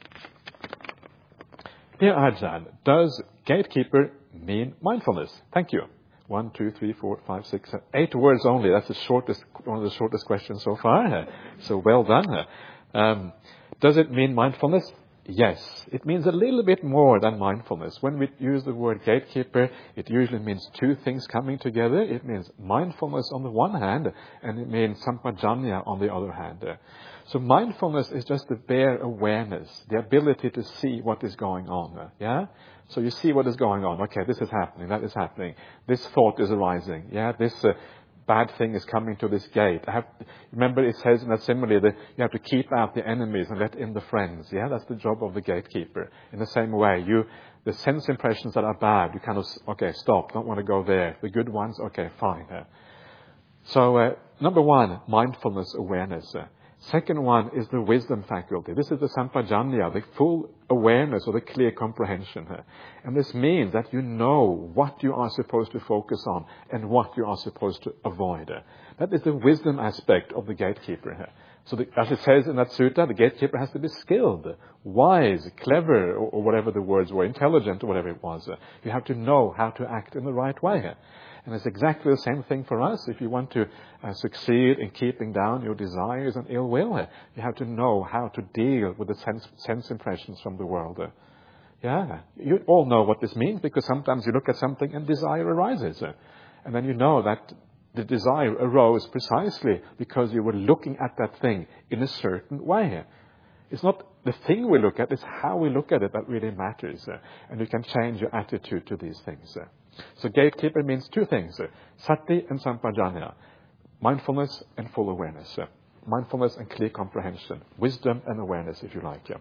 Dear Ajahn, does gatekeeper mean mindfulness? Thank you. One, two, three, four, five, six, seven, eight words only. That's the shortest, one of the shortest questions so far. So well done. Um, does it mean mindfulness? Yes. It means a little bit more than mindfulness. When we use the word gatekeeper, it usually means two things coming together. It means mindfulness on the one hand, and it means sampajanya on the other hand. So mindfulness is just the bare awareness, the ability to see what is going on. Yeah? So you see what is going on. Okay, this is happening, that is happening. This thought is arising. Yeah, this uh, bad thing is coming to this gate. I have to, remember it says in that simile that you have to keep out the enemies and let in the friends. Yeah, that's the job of the gatekeeper. In the same way, you the sense impressions that are bad, you kind of, okay, stop, don't want to go there. The good ones, okay, fine. Uh, so uh, number one, mindfulness awareness. Uh, Second one is the wisdom faculty. This is the sampajanya, the full awareness or the clear comprehension. And this means that you know what you are supposed to focus on and what you are supposed to avoid. That is the wisdom aspect of the gatekeeper. So the, as it says in that sutta, the gatekeeper has to be skilled, wise, clever, or, or whatever the words were, intelligent or whatever it was. You have to know how to act in the right way. And it's exactly the same thing for us. If you want to uh, succeed in keeping down your desires and ill will, uh, you have to know how to deal with the sense, sense impressions from the world. Uh, yeah, you all know what this means, because sometimes you look at something and desire arises. Uh, and then you know that the desire arose precisely because you were looking at that thing in a certain way. It's not the thing we look at, it's how we look at it that really matters. Uh, and you can change your attitude to these things. Uh. So gatekeeper means two things, uh, sati and sampajanya, mindfulness and full awareness, uh, mindfulness and clear comprehension, wisdom and awareness, if you like. Yeah.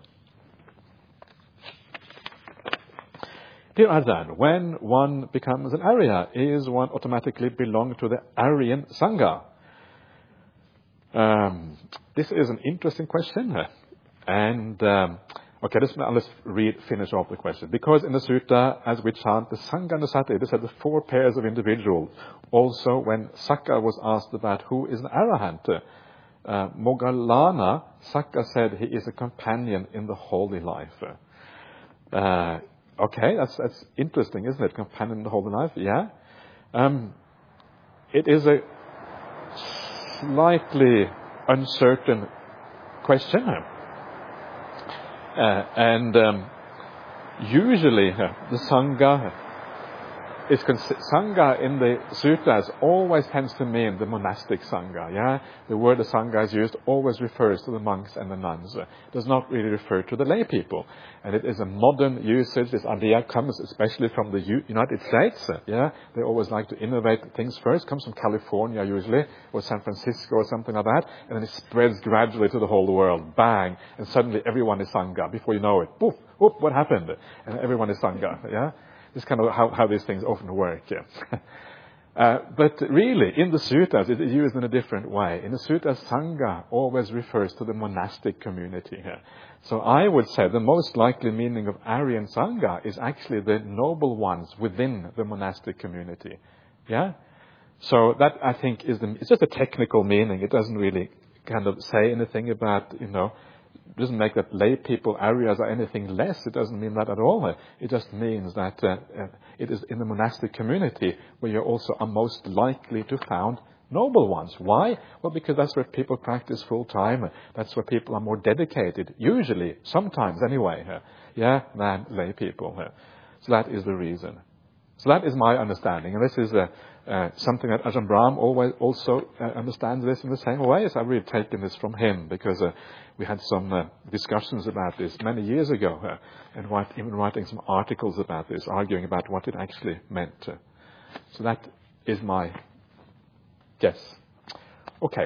Dear Ajahn, when one becomes an Arya, is one automatically belong to the Aryan Sangha? Um, this is an interesting question. Uh, and um, Okay, let's, let's read, finish off the question. Because in the sutta, as we chant the Sangha and the Sati, this had the four pairs of individuals. Also, when Sakka was asked about who is an Arahant, uh, Moggallana, Sakka said he is a companion in the holy life. Uh, okay, that's, that's interesting, isn't it? Companion in the holy life, yeah. Um, it is a slightly uncertain question. Uh, and um, usually uh, the Sangha is Sangha in the sutras always tends to mean the monastic Sangha. Yeah, the word the Sangha is used always refers to the monks and the nuns. It does not really refer to the lay people. And it is a modern usage. This idea comes especially from the U- United States. Yeah, they always like to innovate things first. It comes from California usually, or San Francisco or something like that, and then it spreads gradually to the whole world. Bang, and suddenly everyone is Sangha. Before you know it, poof, whoop, what happened? And everyone is Sangha. Yeah. This is kind of how, how these things often work. Yeah. uh, but really, in the sutras, it is used in a different way. In the sutras, Sangha always refers to the monastic community here. So I would say the most likely meaning of Aryan Sangha is actually the noble ones within the monastic community. Yeah? So that, I think, is the, it's just a technical meaning. It doesn't really kind of say anything about, you know, it doesn't make that lay people, Aryas, are anything less. It doesn't mean that at all. It just means that uh, uh, it is in the monastic community where you also are most likely to find noble ones. Why? Well, because that's where people practice full time. That's where people are more dedicated, usually, sometimes anyway, uh, yeah, than lay people. Uh. So that is the reason. So that is my understanding, and this is uh, uh, something that Ajahn Brahm always also uh, understands this in the same way. As I've really taken this from him, because uh, we had some uh, discussions about this many years ago, uh, and write, even writing some articles about this, arguing about what it actually meant. Uh, so that is my guess. Okay.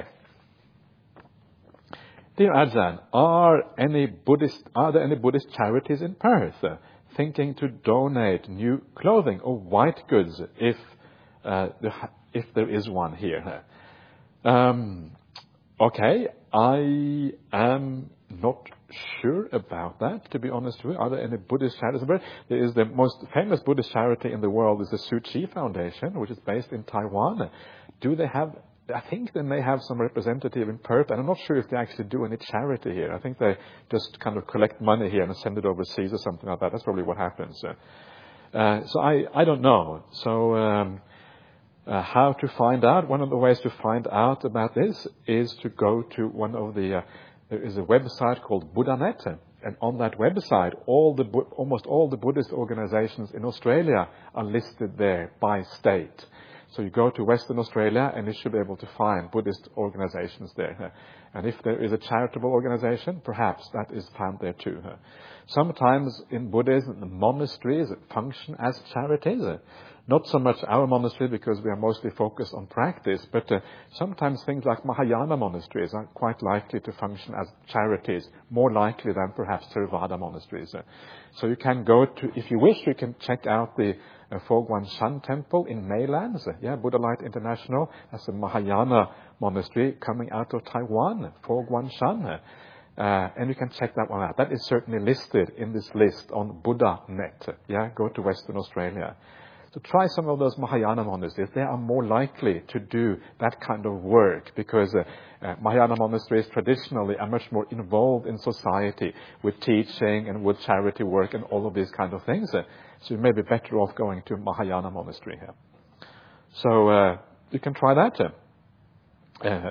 Dear Ajahn, are any Buddhist are there any Buddhist charities in Perth uh, thinking to donate new clothing or white goods if uh, the, if there is one here? Um, okay, I am not sure about that, to be honest with you. Are there any Buddhist charities? There is the most famous Buddhist charity in the world is the Tzu Chi Foundation, which is based in Taiwan. Do they have I think they may have some representative in Perth, and I'm not sure if they actually do any charity here. I think they just kind of collect money here and send it overseas or something like that. That's probably what happens. Uh, uh, so I, I don't know. So um, uh, how to find out? One of the ways to find out about this is to go to one of the, uh, there is a website called BuddhaNet, and on that website, all the almost all the Buddhist organizations in Australia are listed there by state. So you go to Western Australia and you should be able to find Buddhist organizations there. And if there is a charitable organization, perhaps that is found there too. Sometimes in Buddhism, the monasteries function as charities. Not so much our monastery because we are mostly focused on practice, but uh, sometimes things like Mahayana monasteries are quite likely to function as charities, more likely than perhaps Theravada monasteries. Uh, so you can go to, if you wish, you can check out the uh, Fo Guang Shan Temple in Maylands. Uh, yeah, Buddha Light International. That's a Mahayana monastery coming out of Taiwan, Fo Guang Shan. Uh, Uh, and you can check that one out. That is certainly listed in this list on BuddhaNet. Yeah, go to Western Australia. So try some of those Mahayana monasteries. They are more likely to do that kind of work because uh, uh, Mahayana monasteries traditionally are much more involved in society with teaching and with charity work and all of these kind of things. Uh, so you may be better off going to a Mahayana monastery here. So uh, you can try that. Uh,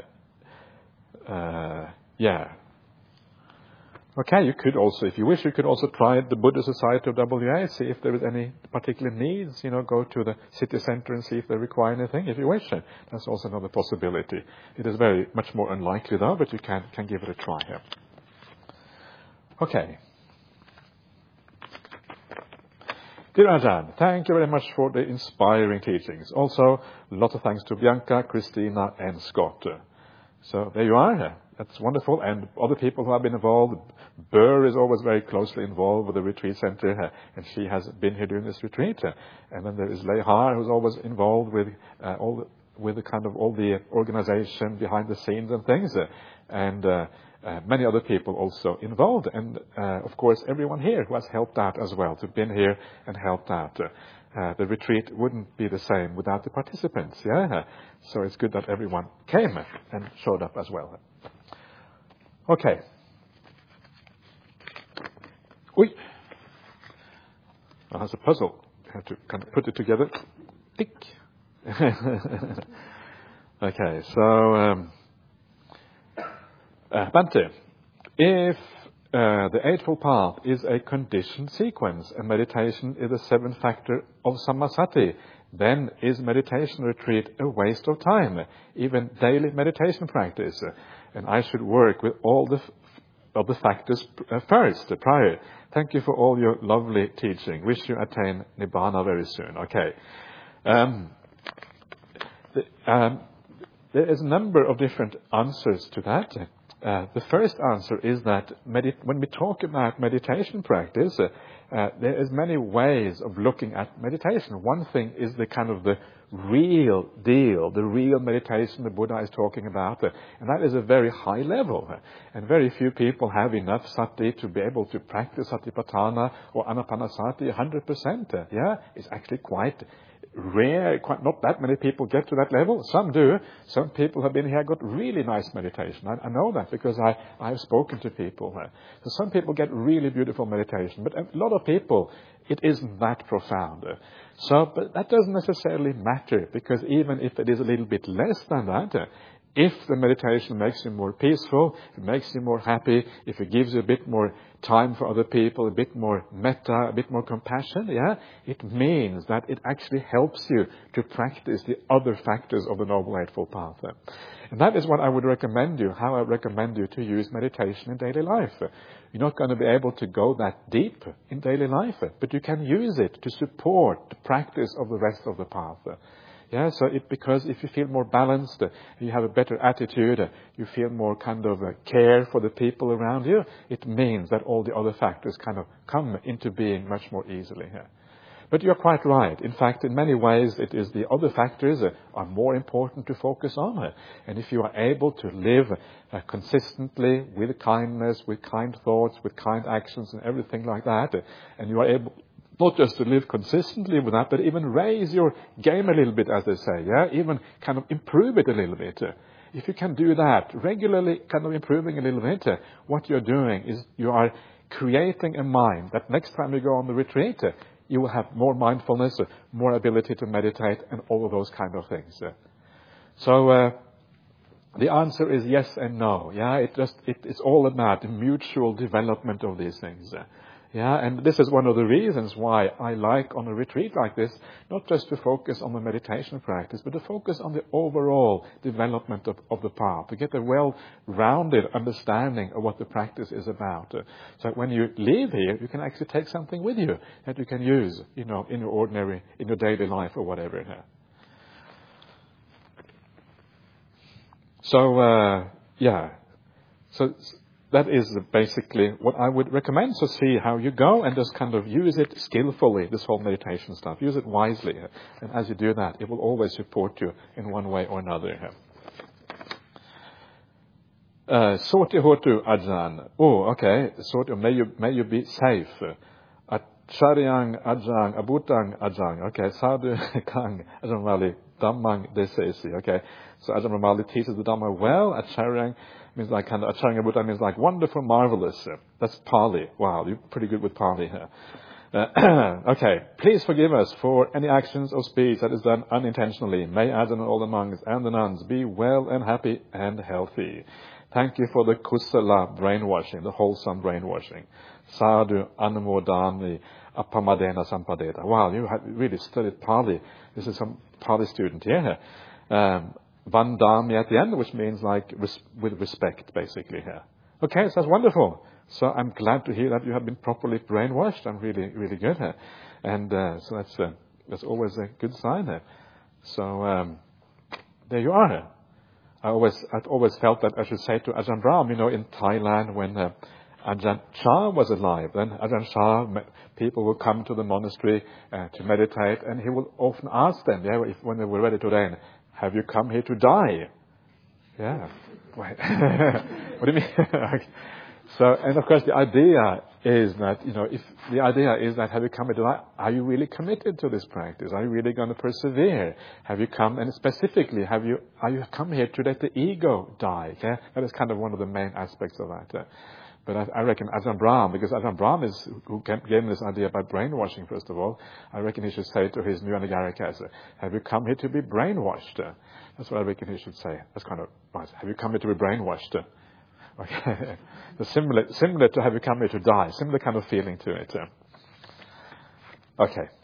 uh, yeah. Okay, you could also, if you wish, you could also try the Buddha Society of W A, see if there is any particular needs, you know, go to the city center and see if they require anything, if you wish. That's also another possibility. It is very much more unlikely though, but you can, can give it a try here. Okay. Dear Ajahn, thank you very much for the inspiring teachings. Also, a lot of thanks to Bianca, Christina and Scott. So there you are. That's wonderful. And other people who have been involved. Burr is always very closely involved with the retreat center, uh, and she has been here during this retreat. Uh, and then there is Lei Har, who's always involved with uh, all the, with the kind of all the organization behind the scenes and things. Uh, and uh, uh, many other people also involved. And uh, of course, everyone here who has helped out as well, who've been here and helped out. Uh, Uh, the retreat wouldn't be the same without the participants, yeah? So it's good that everyone came and showed up as well. Okay. Oi. Well, that's a puzzle. You have to kind of put it together. Tick. Okay, so, um, uh, Bante, if Uh, the Eightfold Path is a conditioned sequence, and meditation is the seventh factor of Sammasati. Then is meditation retreat a waste of time, even daily meditation practice? And I should work with all the f- of the factors uh, first, uh, prior. Thank you for all your lovely teaching. Wish you attain Nibbana very soon. Okay. Um, the, um, there is a number of different answers to that. Uh, the first answer is that medit- when we talk about meditation practice, uh, uh, there is many ways of looking at meditation. One thing is the kind of the real deal, the real meditation the Buddha is talking about, uh, and that is a very high level. Uh, and very few people have enough sati to be able to practice satipatthana or anapanasati one hundred percent. Uh, yeah, it's actually quite rare, quite not that many people get to that level. Some do. Some people have been here, got really nice meditation. I, I know that because I, I've spoken to people. Uh, so some people get really beautiful meditation, but a lot of people, it isn't that profound. Uh, so, but that doesn't necessarily matter, because even if it is a little bit less than that, uh, If the meditation makes you more peaceful, it makes you more happy, if it gives you a bit more time for other people, a bit more metta, a bit more compassion, yeah, it means that it actually helps you to practice the other factors of the Noble Eightfold Path. And that is what I would recommend you, how I recommend you to use meditation in daily life. You're not going to be able to go that deep in daily life, but you can use it to support the practice of the rest of the path. Yeah, so it, because if you feel more balanced, uh, you have a better attitude, uh, you feel more kind of uh, care for the people around you, it means that all the other factors kind of come into being much more easily here. But you're quite right. In fact, in many ways, it is the other factors uh, are more important to focus on. Uh, and if you are able to live uh, consistently with kindness, with kind thoughts, with kind actions and everything like that, uh, and you are able not just to live consistently with that, but even raise your game a little bit, as they say, yeah? Even kind of improve it a little bit. If you can do that, regularly kind of improving a little bit, what you're doing is you are creating a mind that next time you go on the retreat, you will have more mindfulness, more ability to meditate, and all of those kind of things. So uh, the answer is yes and no. Yeah, it just it, it's all about the mutual development of these things. Yeah, and this is one of the reasons why I like on a retreat like this, not just to focus on the meditation practice, but to focus on the overall development of, of the path, to get a well-rounded understanding of what the practice is about. Uh, so when you leave here, you can actually take something with you that you can use, you know, in your ordinary, in your daily life or whatever. Uh. So, uh, yeah, so... that is basically what I would recommend. So see how you go and just kind of use it skillfully, this whole meditation stuff. Use it wisely. And as you do that, it will always support you in one way or another. Uh, Sorti hotu Ajahn. Oh, okay. Sorti, may you, may you be safe. Acharyang Ajahn, Abutang Ajahn. Okay. Sadhu Kang Ajahn Brahmali, Dhammang Desesi. Okay. So Ajahn Brahmali teaches the Dhamma well. Acharyang means like kind of Acharyang Abutang means like wonderful, marvelous. That's Pali. Wow, you're pretty good with Pali here. Uh, okay. Please forgive us for any actions or speech that is done unintentionally. May Ajahn and all the monks and the nuns be well and happy and healthy. Thank you for the kusala brainwashing, the wholesome brainwashing. Sadhu anumodami apamadena sampadeta. Wow, you have really studied Pali. This is some Pali student here. Um, Vandami at the end, which means like res- with respect, basically here. Okay, so that's wonderful. So I'm glad to hear that you have been properly brainwashed. I'm really, really good here. And uh, so that's uh, that's always a good sign here. So um, there you are. I always, I've always felt that I should say to Ajahn Brahm, you know, in Thailand when uh, Ajahn Chah was alive, then Ajahn Chah, people would come to the monastery uh, to meditate, and he would often ask them, yeah, if, when they were ready to die, have you come here to die? Yeah. Wait. What do you mean? So, and of course the idea is that, you know, if the idea is that have you come here to die, are you really committed to this practice? Are you really going to persevere? Have you come, and specifically, have you, are you come here to let the ego die? Okay? That is kind of one of the main aspects of that. Uh, But I, I reckon Ajahn Brahm, because Ajahn Brahm is who gave me this idea about brainwashing, first of all, I reckon he should say to his new Anagarikas, have you come here to be brainwashed? That's what I reckon he should say. That's kind of right. Have you come here to be brainwashed? Okay. So similar, similar to have you come here to die. Similar kind of feeling to it. Okay.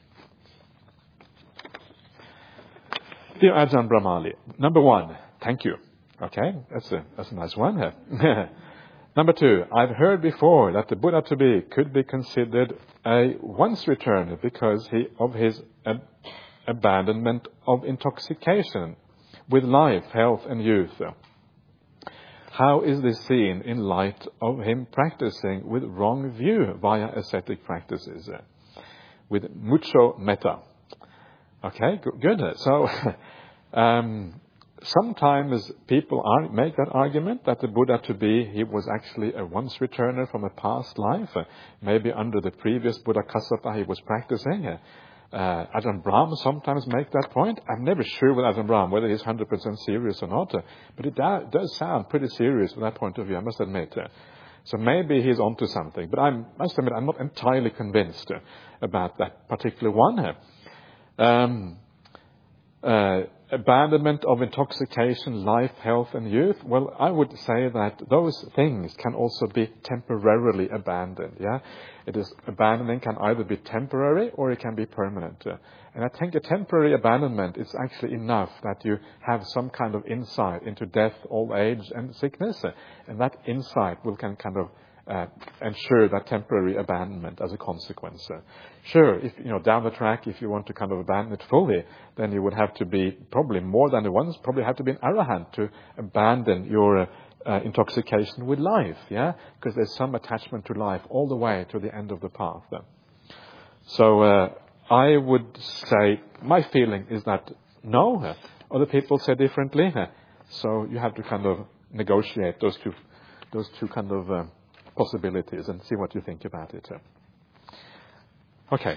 Dear Ajahn Brahmali, number one, thank you. Okay, that's a, that's a nice one. Number two, I've heard before that the Buddha to be could be considered a once returner because he, of his ab- abandonment of intoxication with life, health and youth. How is this seen in light of him practicing with wrong view via ascetic practices? With mucho metta. Okay, good. So, um, sometimes people are, make that argument that the Buddha to be, he was actually a once returner from a past life. Uh, maybe under the previous Buddha Kassapa he was practicing. Uh, uh, Ajahn Brahm sometimes make that point. I'm never sure with Ajahn Brahm whether he's one hundred percent serious or not. Uh, but it da- does sound pretty serious from that point of view, I must admit. Uh, so maybe he's onto something. But I must admit I'm not entirely convinced uh, about that particular one. Uh, um, uh, abandonment of intoxication, life, health, and youth. Well, I would say that those things can also be temporarily abandoned. Yeah, it is abandoning can either be temporary or it can be permanent. Uh, and I think a temporary abandonment is actually enough that you have some kind of insight into death, old age, and sickness, uh, and that insight will can kind of Uh, ensure that temporary abandonment as a consequence. Uh, sure, if you know down the track, if you want to kind of abandon it fully, then you would have to be probably more than once, probably have to be an arahant to abandon your uh, uh, intoxication with life. Yeah, because there's some attachment to life all the way to the end of the path. Uh. So uh, I would say my feeling is that no. Uh, other people say differently. Uh, so you have to kind of negotiate those two, those two kind of. Uh, possibilities and see what you think about it. Okay.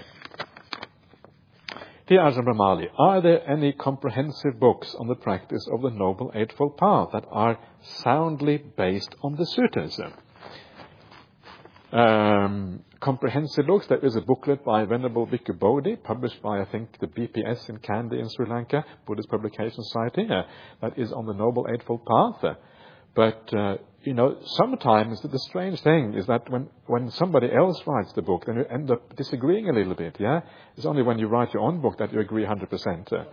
Dear Ajahn Brahmali, are there any comprehensive books on the practice of the Noble Eightfold Path that are soundly based on the suttas? Um, comprehensive books, there is a booklet by Venerable Bhikkhu Bodhi, published by, I think, the B P S in Kandy in Sri Lanka, Buddhist Publication Society, uh, that is on the Noble Eightfold Path. Uh, but, uh, you know, sometimes the strange thing is that when, when somebody else writes the book, then you end up disagreeing a little bit, yeah? It's only when you write your own book that you agree one hundred percent. Uh,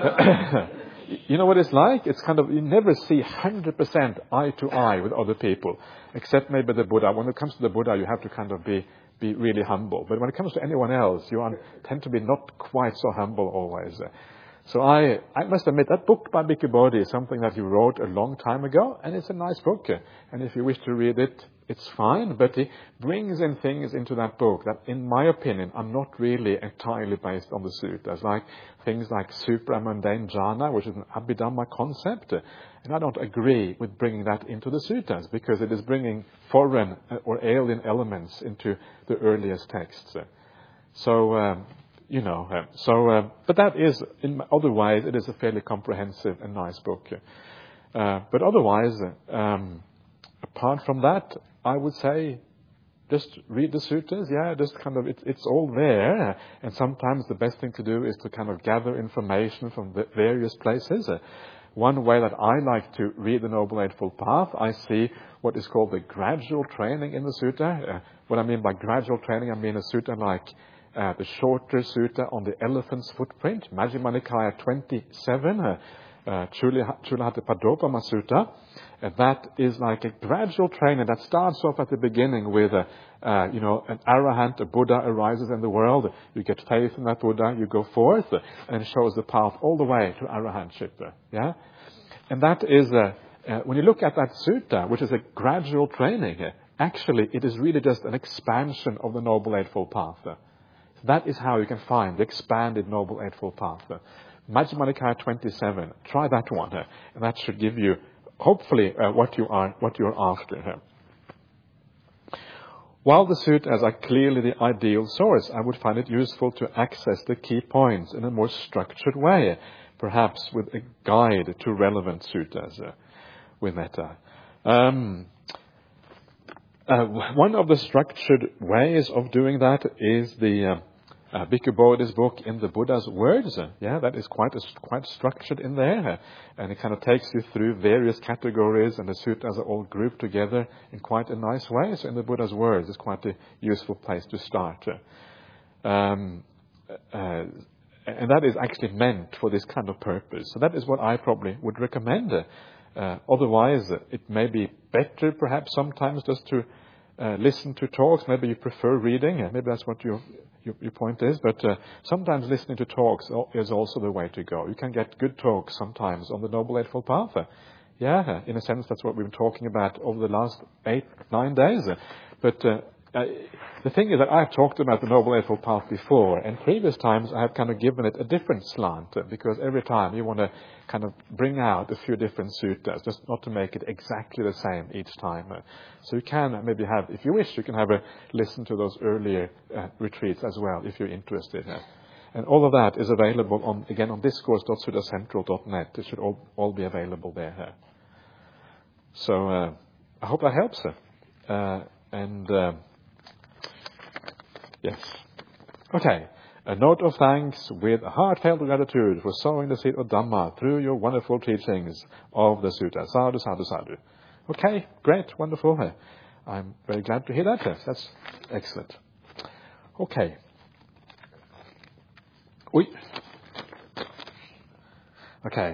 you know what it's like? It's kind of, you never see one hundred percent eye to eye with other people, except maybe the Buddha. When it comes to the Buddha, you have to kind of be, be really humble. But when it comes to anyone else, you are, tend to be not quite so humble always. So I, I must admit, that book by Bhikkhu Bodhi is something that he wrote a long time ago, and it's a nice book. And if you wish to read it, it's fine, but he brings in things into that book that, in my opinion, are not really entirely based on the suttas, like things like supramundane jhana, which is an Abhidhamma concept. And I don't agree with bringing that into the suttas, because it is bringing foreign or alien elements into the earliest texts. So... Um, You know, uh, so, uh, but that is, in otherwise, it is a fairly comprehensive and nice book. Uh, but otherwise, um, apart from that, I would say, just read the suttas. Yeah, just kind of, it, it's all there. And sometimes the best thing to do is to kind of gather information from the various places. Uh, one way that I like to read the Noble Eightfold Path, I see what is called the gradual training in the sutta. Uh, what I mean by gradual training, I mean a sutta like Uh, the shorter sutta on the elephant's footprint, Majjhima Nikaya twenty-seven, uh, uh, Chulahatipadopama Sutta. And that is like a gradual training that starts off at the beginning with, a, uh, you know, an arahant, a Buddha arises in the world. You get faith in that Buddha, you go forth, and it shows the path all the way to arahantship. Yeah, and that is uh, uh, when you look at that sutta, which is a gradual training. Uh, actually, it is really just an expansion of the Noble Eightfold Path. Uh, That is how you can find the expanded Noble Eightfold Path. Majjhima Nikaya twenty-seven. Try that one, and that should give you, hopefully, uh, what you are what you are after. While the suttas are clearly the ideal source, I would find it useful to access the key points in a more structured way, perhaps with a guide to relevant suttas. Uh, with metta. Um, Uh, one of the structured ways of doing that is the uh, uh, Bhikkhu Bodhi's book, In the Buddha's Words. Uh, yeah, that is quite a, quite structured in there. Uh, and it kind of takes you through various categories, and the suttas are all grouped together in quite a nice way. So In the Buddha's Words is quite a useful place to start. Uh, um, uh, and that is actually meant for this kind of purpose. So that is what I probably would recommend. Uh, Uh, otherwise, uh, it may be better perhaps sometimes just to uh, listen to talks. Maybe you prefer reading. Uh, maybe that's what your, your, your point is. But uh, sometimes listening to talks is also the way to go. You can get good talks sometimes on the Noble Eightfold Path. Uh, yeah, uh, in a sense, that's what we've been talking about over the last eight, nine days. Uh, but uh, Uh, the thing is that I've talked about the Noble Eightfold Path before, and previous times I have kind of given it a different slant, uh, because every time you want to kind of bring out a few different suttas, just not to make it exactly the same each time. Uh, so you can maybe have, if you wish, you can have a listen to those earlier uh, retreats as well, if you're interested. Uh, and all of that is available on, again, on discourse dot suddhacentral dot net. It should all, all be available there. Uh. So uh, I hope that helps. Uh, and... Uh, Yes. Okay. A note of thanks with heartfelt gratitude for sowing the seed of Dhamma through your wonderful teachings of the Sutta. Sadhu, sadhu, sadhu. Okay, great, wonderful. I'm very glad to hear that. That's excellent. Okay. Oui. Okay.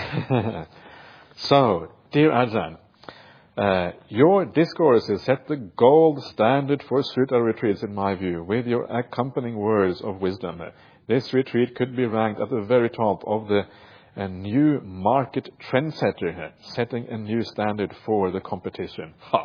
So, dear Ajahn, uh, your discourses set the gold standard for Sutta retreats in my view, with your accompanying words of wisdom. This retreat could be ranked at the very top of the a new market trendsetter, setting a new standard for the competition. Ha.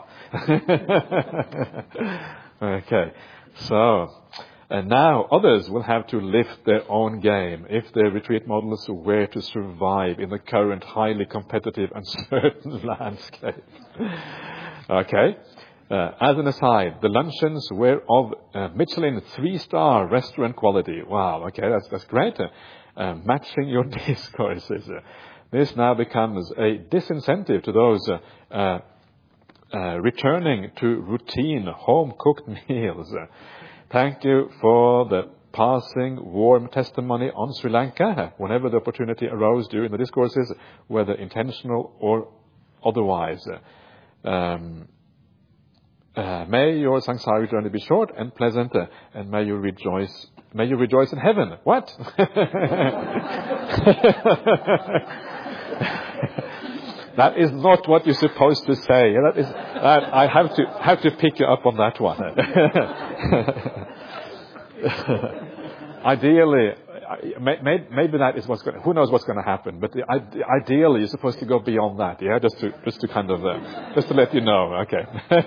Okay, so and now others will have to lift their own game if their retreat models were to survive in the current highly competitive and uncertain landscape. Okay. Uh, as an aside, the luncheons were of uh, Michelin three-star restaurant quality. Wow, okay, that's that's great. Uh, uh, matching your discourses. Uh, this now becomes a disincentive to those uh, uh, uh, returning to routine home-cooked meals. Uh, thank you for the passing warm testimony on Sri Lanka whenever the opportunity arose during the discourses, whether intentional or otherwise. Uh, um, Uh, may your samsara journey be short and pleasant, uh, and may you rejoice. May you rejoice in heaven. What? That is not what you're supposed to say. That is. That I have to have to pick you up on that one. Ideally, maybe that is what's going. Who knows what's going to happen? But the, ideally, you're supposed to go beyond that. Yeah, just to just to kind of uh, just to let you know. Okay.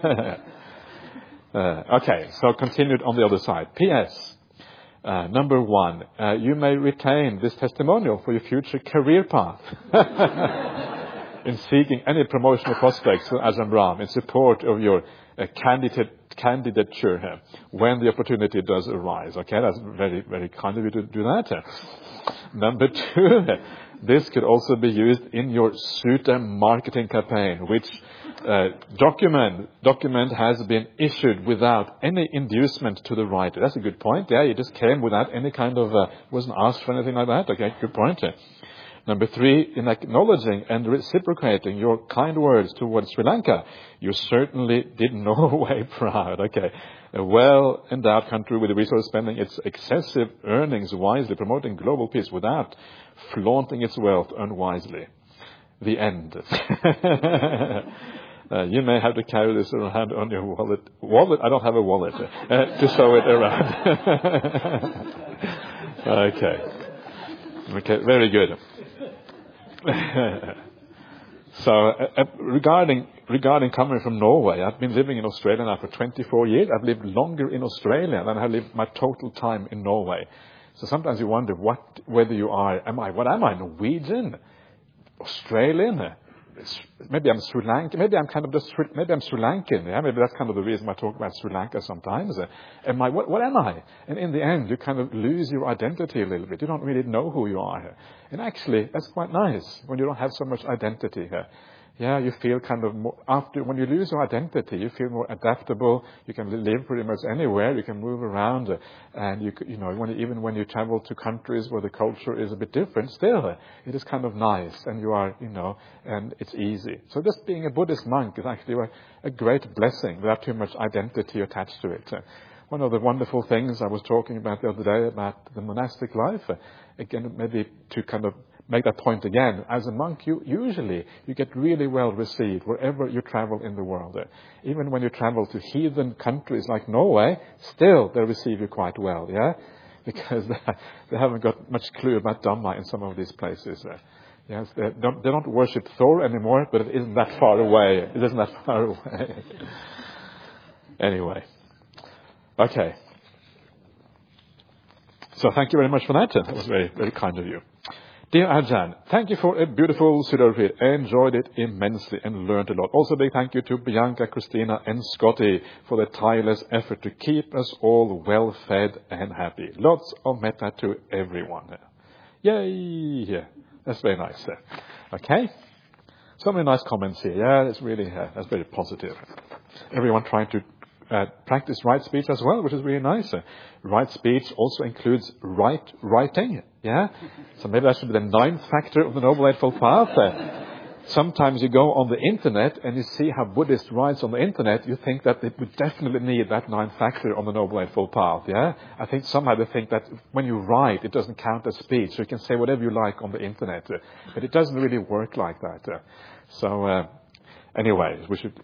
Uh, okay, so continued on the other side. P S. Uh, number one, uh, you may retain this testimonial for your future career path in seeking any promotional prospects for Ajahn Brahm in support of your uh, candidate candidature uh, when the opportunity does arise. Okay, that's very, very kind of you to do that. Uh, number two, this could also be used in your Sutta marketing campaign, which uh, document document has been issued without any inducement to the writer. That's a good point. Yeah, it just came without any kind of, uh, wasn't asked for anything like that. Okay, good point. Number three, in acknowledging and reciprocating your kind words towards Sri Lanka, you certainly did Norway proud. Okay, a well-endowed country with the resource spending its excessive earnings wisely, promoting global peace without flaunting its wealth unwisely. The end. uh, you may have to carry this around on your wallet. Wallet? I don't have a wallet uh, to show it around. Okay. Okay. Very good. So, uh, regarding regarding coming from Norway, I've been living in Australia now for twenty-four years. I've lived longer in Australia than I've lived my total time in Norway. So sometimes you wonder what whether you are am I what am I Norwegian, Australian? Maybe I'm Sri Lankan. Maybe I'm kind of just maybe I'm Sri Lankan. Yeah, maybe that's kind of the reason I talk about Sri Lanka sometimes. Uh, am I what? What am I? And in the end, you kind of lose your identity a little bit. You don't really know who you are. And actually, that's quite nice when you don't have so much identity here. Yeah, you feel kind of more, after, when you lose your identity, you feel more adaptable. You can live pretty much anywhere. You can move around. Uh, and you, you know, when you, even when you travel to countries where the culture is a bit different, still, uh, it is kind of nice. And you are, you know, and it's easy. So just being a Buddhist monk is actually a, a great blessing without too much identity attached to it. Uh, one of the wonderful things I was talking about the other day about the monastic life, uh, again, maybe to kind of make that point again. As a monk, you usually you get really well received wherever you travel in the world. Uh, even when you travel to heathen countries like Norway, still they receive you quite well, yeah, because they, they haven't got much clue about Dhamma in some of these places. Uh, yes, they don't, they don't worship Thor anymore, but it isn't that far away. It isn't that far away. Anyway, okay. So thank you very much for that. That was very, very kind of you. Dear Ajahn, thank you for a beautiful Sutta retreat. I enjoyed it immensely and learned a lot. Also, big thank you to Bianca, Christina, and Scotty for their tireless effort to keep us all well fed and happy. Lots of metta to everyone. Yay! That's very nice. Okay. So many nice comments here. Yeah, that's really uh, that's very positive. Everyone trying to uh, practice right speech as well, which is really nice. Uh, right speech also includes right writing. Yeah, so maybe that should be the ninth factor of the Noble Eightfold Path. Uh, sometimes you go on the internet and you see how Buddhist writes on the internet. You think that it would definitely need that ninth factor on the Noble Eightfold Path. Yeah, I think somehow they think that when you write, it doesn't count as speech. So you can say whatever you like on the internet, uh, but it doesn't really work like that. Uh, so. Uh, Anyway, we should...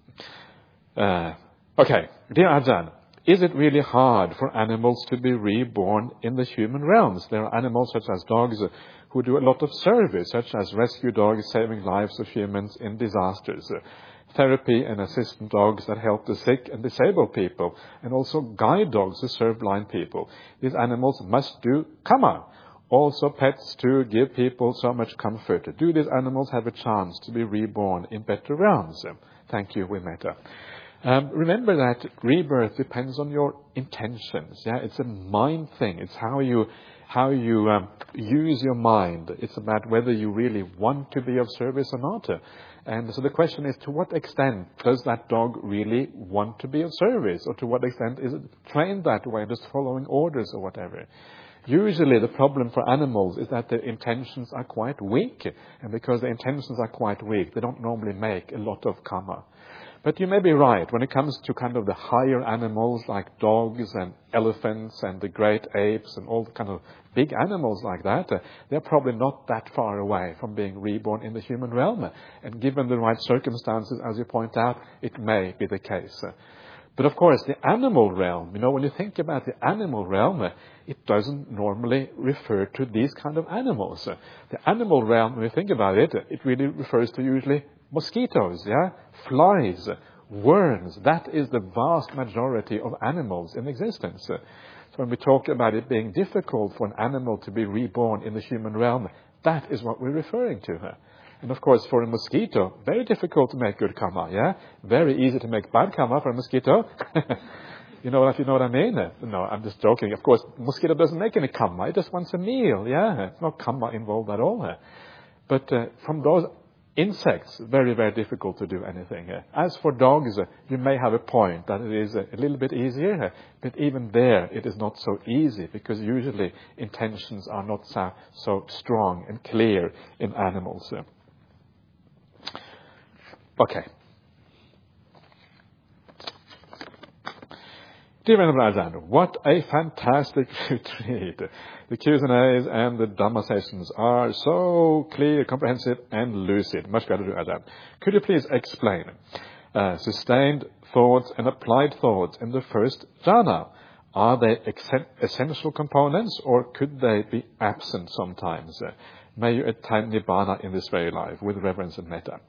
Uh, okay, dear Ajahn, is it really hard for animals to be reborn in the human realms? There are animals such as dogs uh, who do a lot of service, such as rescue dogs saving lives of humans in disasters, uh, therapy and assistant dogs that help the sick and disabled people, and also guide dogs who serve blind people. These animals must do karma. Also pets to give people so much comfort. Do these animals have a chance to be reborn in better realms? Thank you, Vimeta. Um, remember that rebirth depends on your intentions. Yeah, it's a mind thing. It's how you how you um, use your mind. It's about whether you really want to be of service or not. And so the question is, to what extent does that dog really want to be of service, or to what extent is it trained that way, just following orders or whatever? Usually the problem for animals is that their intentions are quite weak. And because their intentions are quite weak, they don't normally make a lot of karma. But you may be right. When it comes to kind of the higher animals like dogs and elephants and the great apes and all the kind of big animals like that, uh, they're probably not that far away from being reborn in the human realm. And given the right circumstances, as you point out, it may be the case. But of course, the animal realm, you know, when you think about the animal realm, it doesn't normally refer to these kind of animals. The animal realm, when you think about it, it really refers to usually mosquitoes, yeah, flies, worms. That is the vast majority of animals in existence. So when we talk about it being difficult for an animal to be reborn in the human realm, that is what we're referring to. And of course, for a mosquito, very difficult to make good karma, yeah? Very easy to make bad karma for a mosquito. you know if you know what I mean? No, I'm just joking. Of course, mosquito doesn't make any karma. It just wants a meal, yeah? It's no karma involved at all. But uh, from those insects, very, very difficult to do anything. As for dogs, uh, you may have a point that it is a, a little bit easier, but even there it is not so easy, because usually intentions are not so, so strong and clear in animals. Okay. Dear Venerable Ajahn, what a fantastic retreat. The Q's and A's and the Dhamma sessions are so clear, comprehensive, and lucid. Much gratitude, Ajahn. Could you please explain uh, sustained thoughts and applied thoughts in the first jhana? Are they ex- essential components, or could they be absent sometimes? Uh, may you attain Nibbana in this very life, with reverence and metta.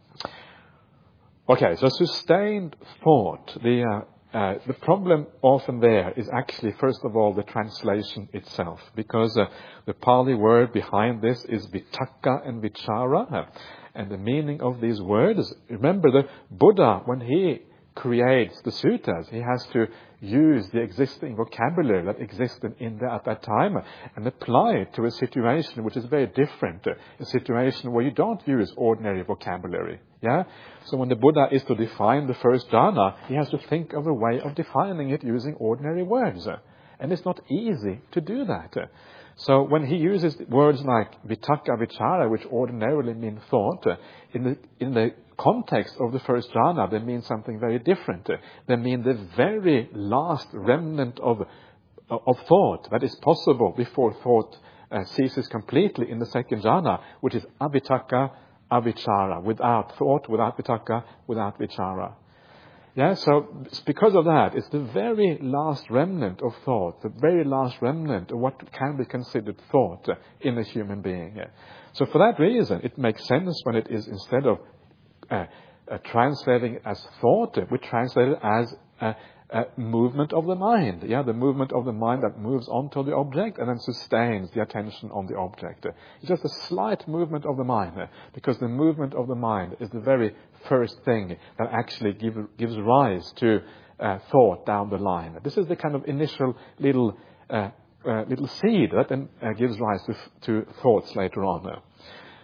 Okay, so sustained thought, the uh, uh, the problem often there is actually, first of all, the translation itself, because uh, the Pali word behind this is vitakka and vichara, and the meaning of these words, remember the Buddha, when he creates the suttas, he has to use the existing vocabulary that existed in India at that time and apply it to a situation which is very different, a situation where you don't use ordinary vocabulary. Yeah? So when the Buddha is to define the first jhana, he has to think of a way of defining it using ordinary words. And it's not easy to do that. So when he uses words like vitakka, vichara, which ordinarily mean thought, in the, in the context of the first jhana, they mean something very different. They mean the very last remnant of, of thought that is possible before thought uh, ceases completely in the second jhana, which is avitakka, avichara, without thought, without vitakka, without vichara. Yeah, so because of that, it's the very last remnant of thought, the very last remnant of what can be considered thought in a human being. So for that reason, it makes sense when it is, instead of uh, uh, translating as thought, we translate it as uh, Uh, movement of the mind. Yeah, the movement of the mind that moves onto the object and then sustains the attention on the object. Uh, it's just a slight movement of the mind, uh, because the movement of the mind is the very first thing that actually give, gives rise to uh, thought down the line. This is the kind of initial little uh, uh, little seed that then uh, gives rise to, to thoughts later on. Uh.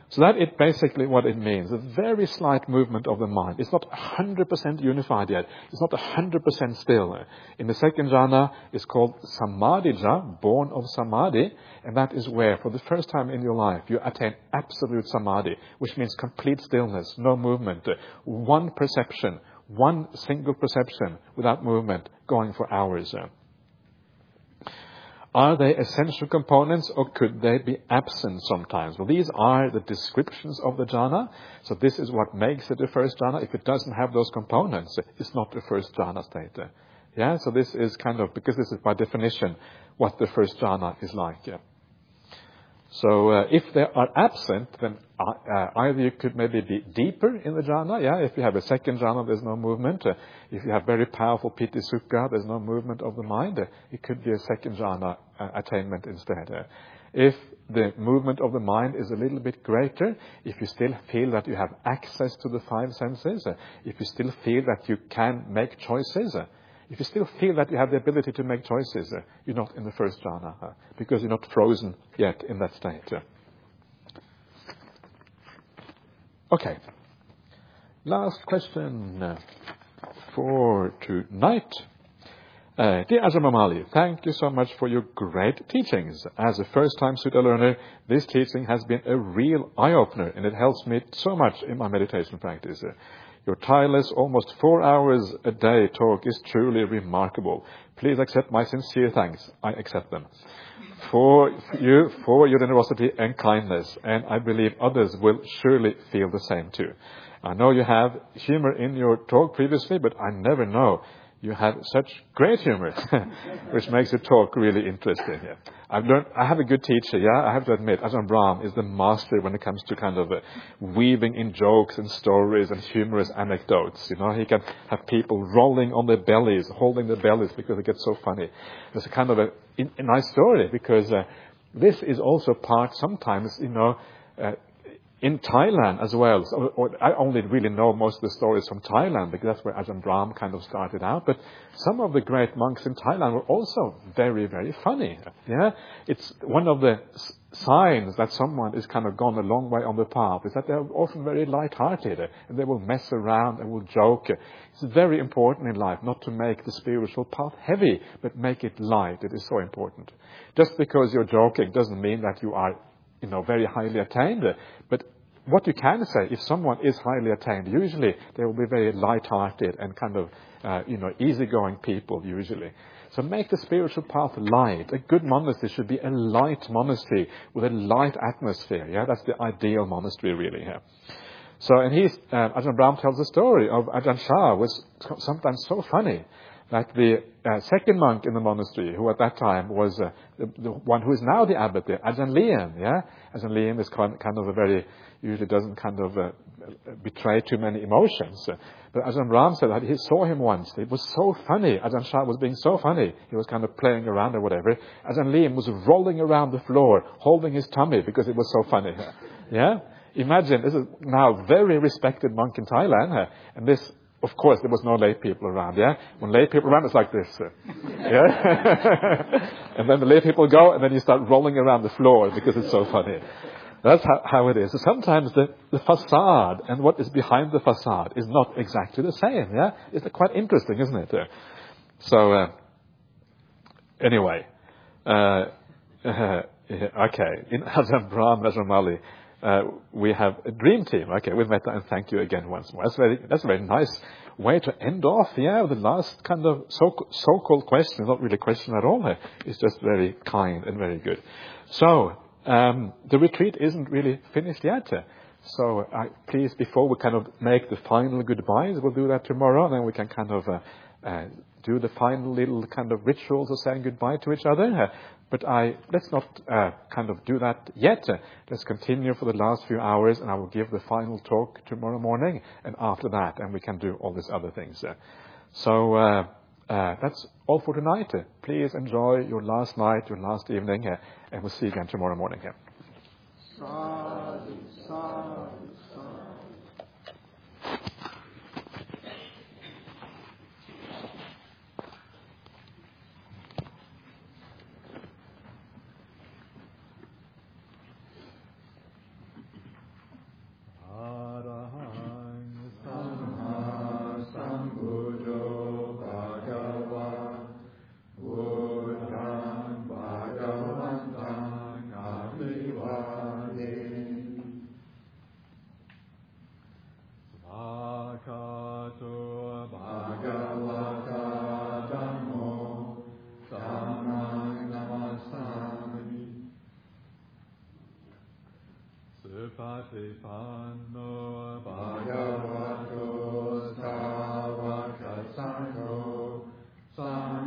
So that is basically what it means, a very slight movement of the mind. It's not one hundred percent unified yet. It's not one hundred percent still. In the second jhana, it's called Samadhija, born of Samadhi, and that is where, for the first time in your life, you attain absolute Samadhi, which means complete stillness, no movement, one perception, one single perception without movement, going for hours. Are they essential components, or could they be absent sometimes? Well, these are the descriptions of the jhana. So this is what makes it the first jhana. If it doesn't have those components, it's not the first jhana state. Yeah, so this is kind of, because this is by definition what the first jhana is like. Yeah. So uh, if they are absent, then uh, uh, either you could maybe be deeper in the jhana. Yeah, if you have a second jhana, there's no movement. Uh, if you have very powerful piti sukha, there's no movement of the mind. Uh, it could be a second jhana uh, attainment instead. Uh, if the movement of the mind is a little bit greater, if you still feel that you have access to the five senses, uh, if you still feel that you can make choices, uh, if you still feel that you have the ability to make choices, uh, you're not in the first jhana, uh, because you're not frozen yet in that state. Uh. Okay. Last question uh, for tonight. Uh, dear Ajahn Brahmali, thank you so much for your great teachings. As a first-time Sutta learner, this teaching has been a real eye-opener, and it helps me so much in my meditation practice. Uh, Your tireless, almost four hours a day talk is truly remarkable. Please accept my sincere thanks. I accept them. For you, for your generosity and kindness, and I believe others will surely feel the same too. I know you have humor in your talk previously, but I never know you have such great humor, which makes your talk really interesting. Yeah. I've learned, I have a good teacher, yeah, I have to admit, Ajahn Brahm is the master when it comes to kind of uh, weaving in jokes and stories and humorous anecdotes. You know, he can have people rolling on their bellies, holding their bellies because it gets so funny. It's a kind of a, a nice story, because uh, this is also part sometimes, you know, uh, in Thailand as well. So, or I only really know most of the stories from Thailand, because that's where Ajahn Brahm kind of started out. But some of the great monks in Thailand were also very, very funny. Yeah, it's one of the s- signs that someone is kind of gone a long way on the path is that they're often very light-hearted, and they will mess around and will joke. It's very important in life not to make the spiritual path heavy, but make it light. It is so important. Just because you're joking doesn't mean that you are, you know, very highly attained. But what you can say, if someone is highly attained, usually they will be very light-hearted and kind of, uh, you know, easygoing people usually. So make the spiritual path light. A good monastery should be a light monastery with a light atmosphere. Yeah, that's the ideal monastery really. Yeah. So, and he's, uh, Ajahn Brahm tells the story of Ajahn Chah, was sometimes so funny. Like the uh, second monk in the monastery, who at that time was uh, the, the one who is now the abbot there, Ajahn Liem, yeah? Ajahn Liem is kind, kind of a very, usually doesn't kind of uh, betray too many emotions. But Ajahn Brahm said that he saw him once. It was so funny. Ajahn Chah was being so funny. He was kind of playing around or whatever. Ajahn Liem was rolling around the floor, holding his tummy because it was so funny. Yeah? Imagine, this is now a very respected monk in Thailand, and this, of course, there was no lay people around, yeah? When lay people around, it's like this, uh, yeah? And then the lay people go, and then you start rolling around the floor because it's so funny. That's how, how it is. So sometimes the, the facade and what is behind the facade is not exactly the same, yeah? It's quite interesting, isn't it? Uh, so, uh, anyway, uh, uh, okay, in Ajahn Brahm, Ajahn Mali, Uh, we have a dream team. Okay, with Metta, and thank you again once more. That's very, that's a very nice way to end off. Yeah, the last kind of so, so-called question, not really a question at all. It's just very kind and very good. So, um, the retreat isn't really finished yet. So, I, please, before we kind of make the final goodbyes, we'll do that tomorrow, and then we can kind of uh, uh, do the final little kind of rituals of saying goodbye to each other. Uh, But I, let's not uh, kind of do that yet. Uh, let's continue for the last few hours, and I will give the final talk tomorrow morning, and after that, and we can do all these other things. Uh, so uh, uh, that's all for tonight. Uh, please enjoy your last night, your last evening, uh, and we'll see you again tomorrow morning. Yeah. Sadhu, sadhu, sadhu. Supatipanno Bhagavato Savaka Sangho Sangho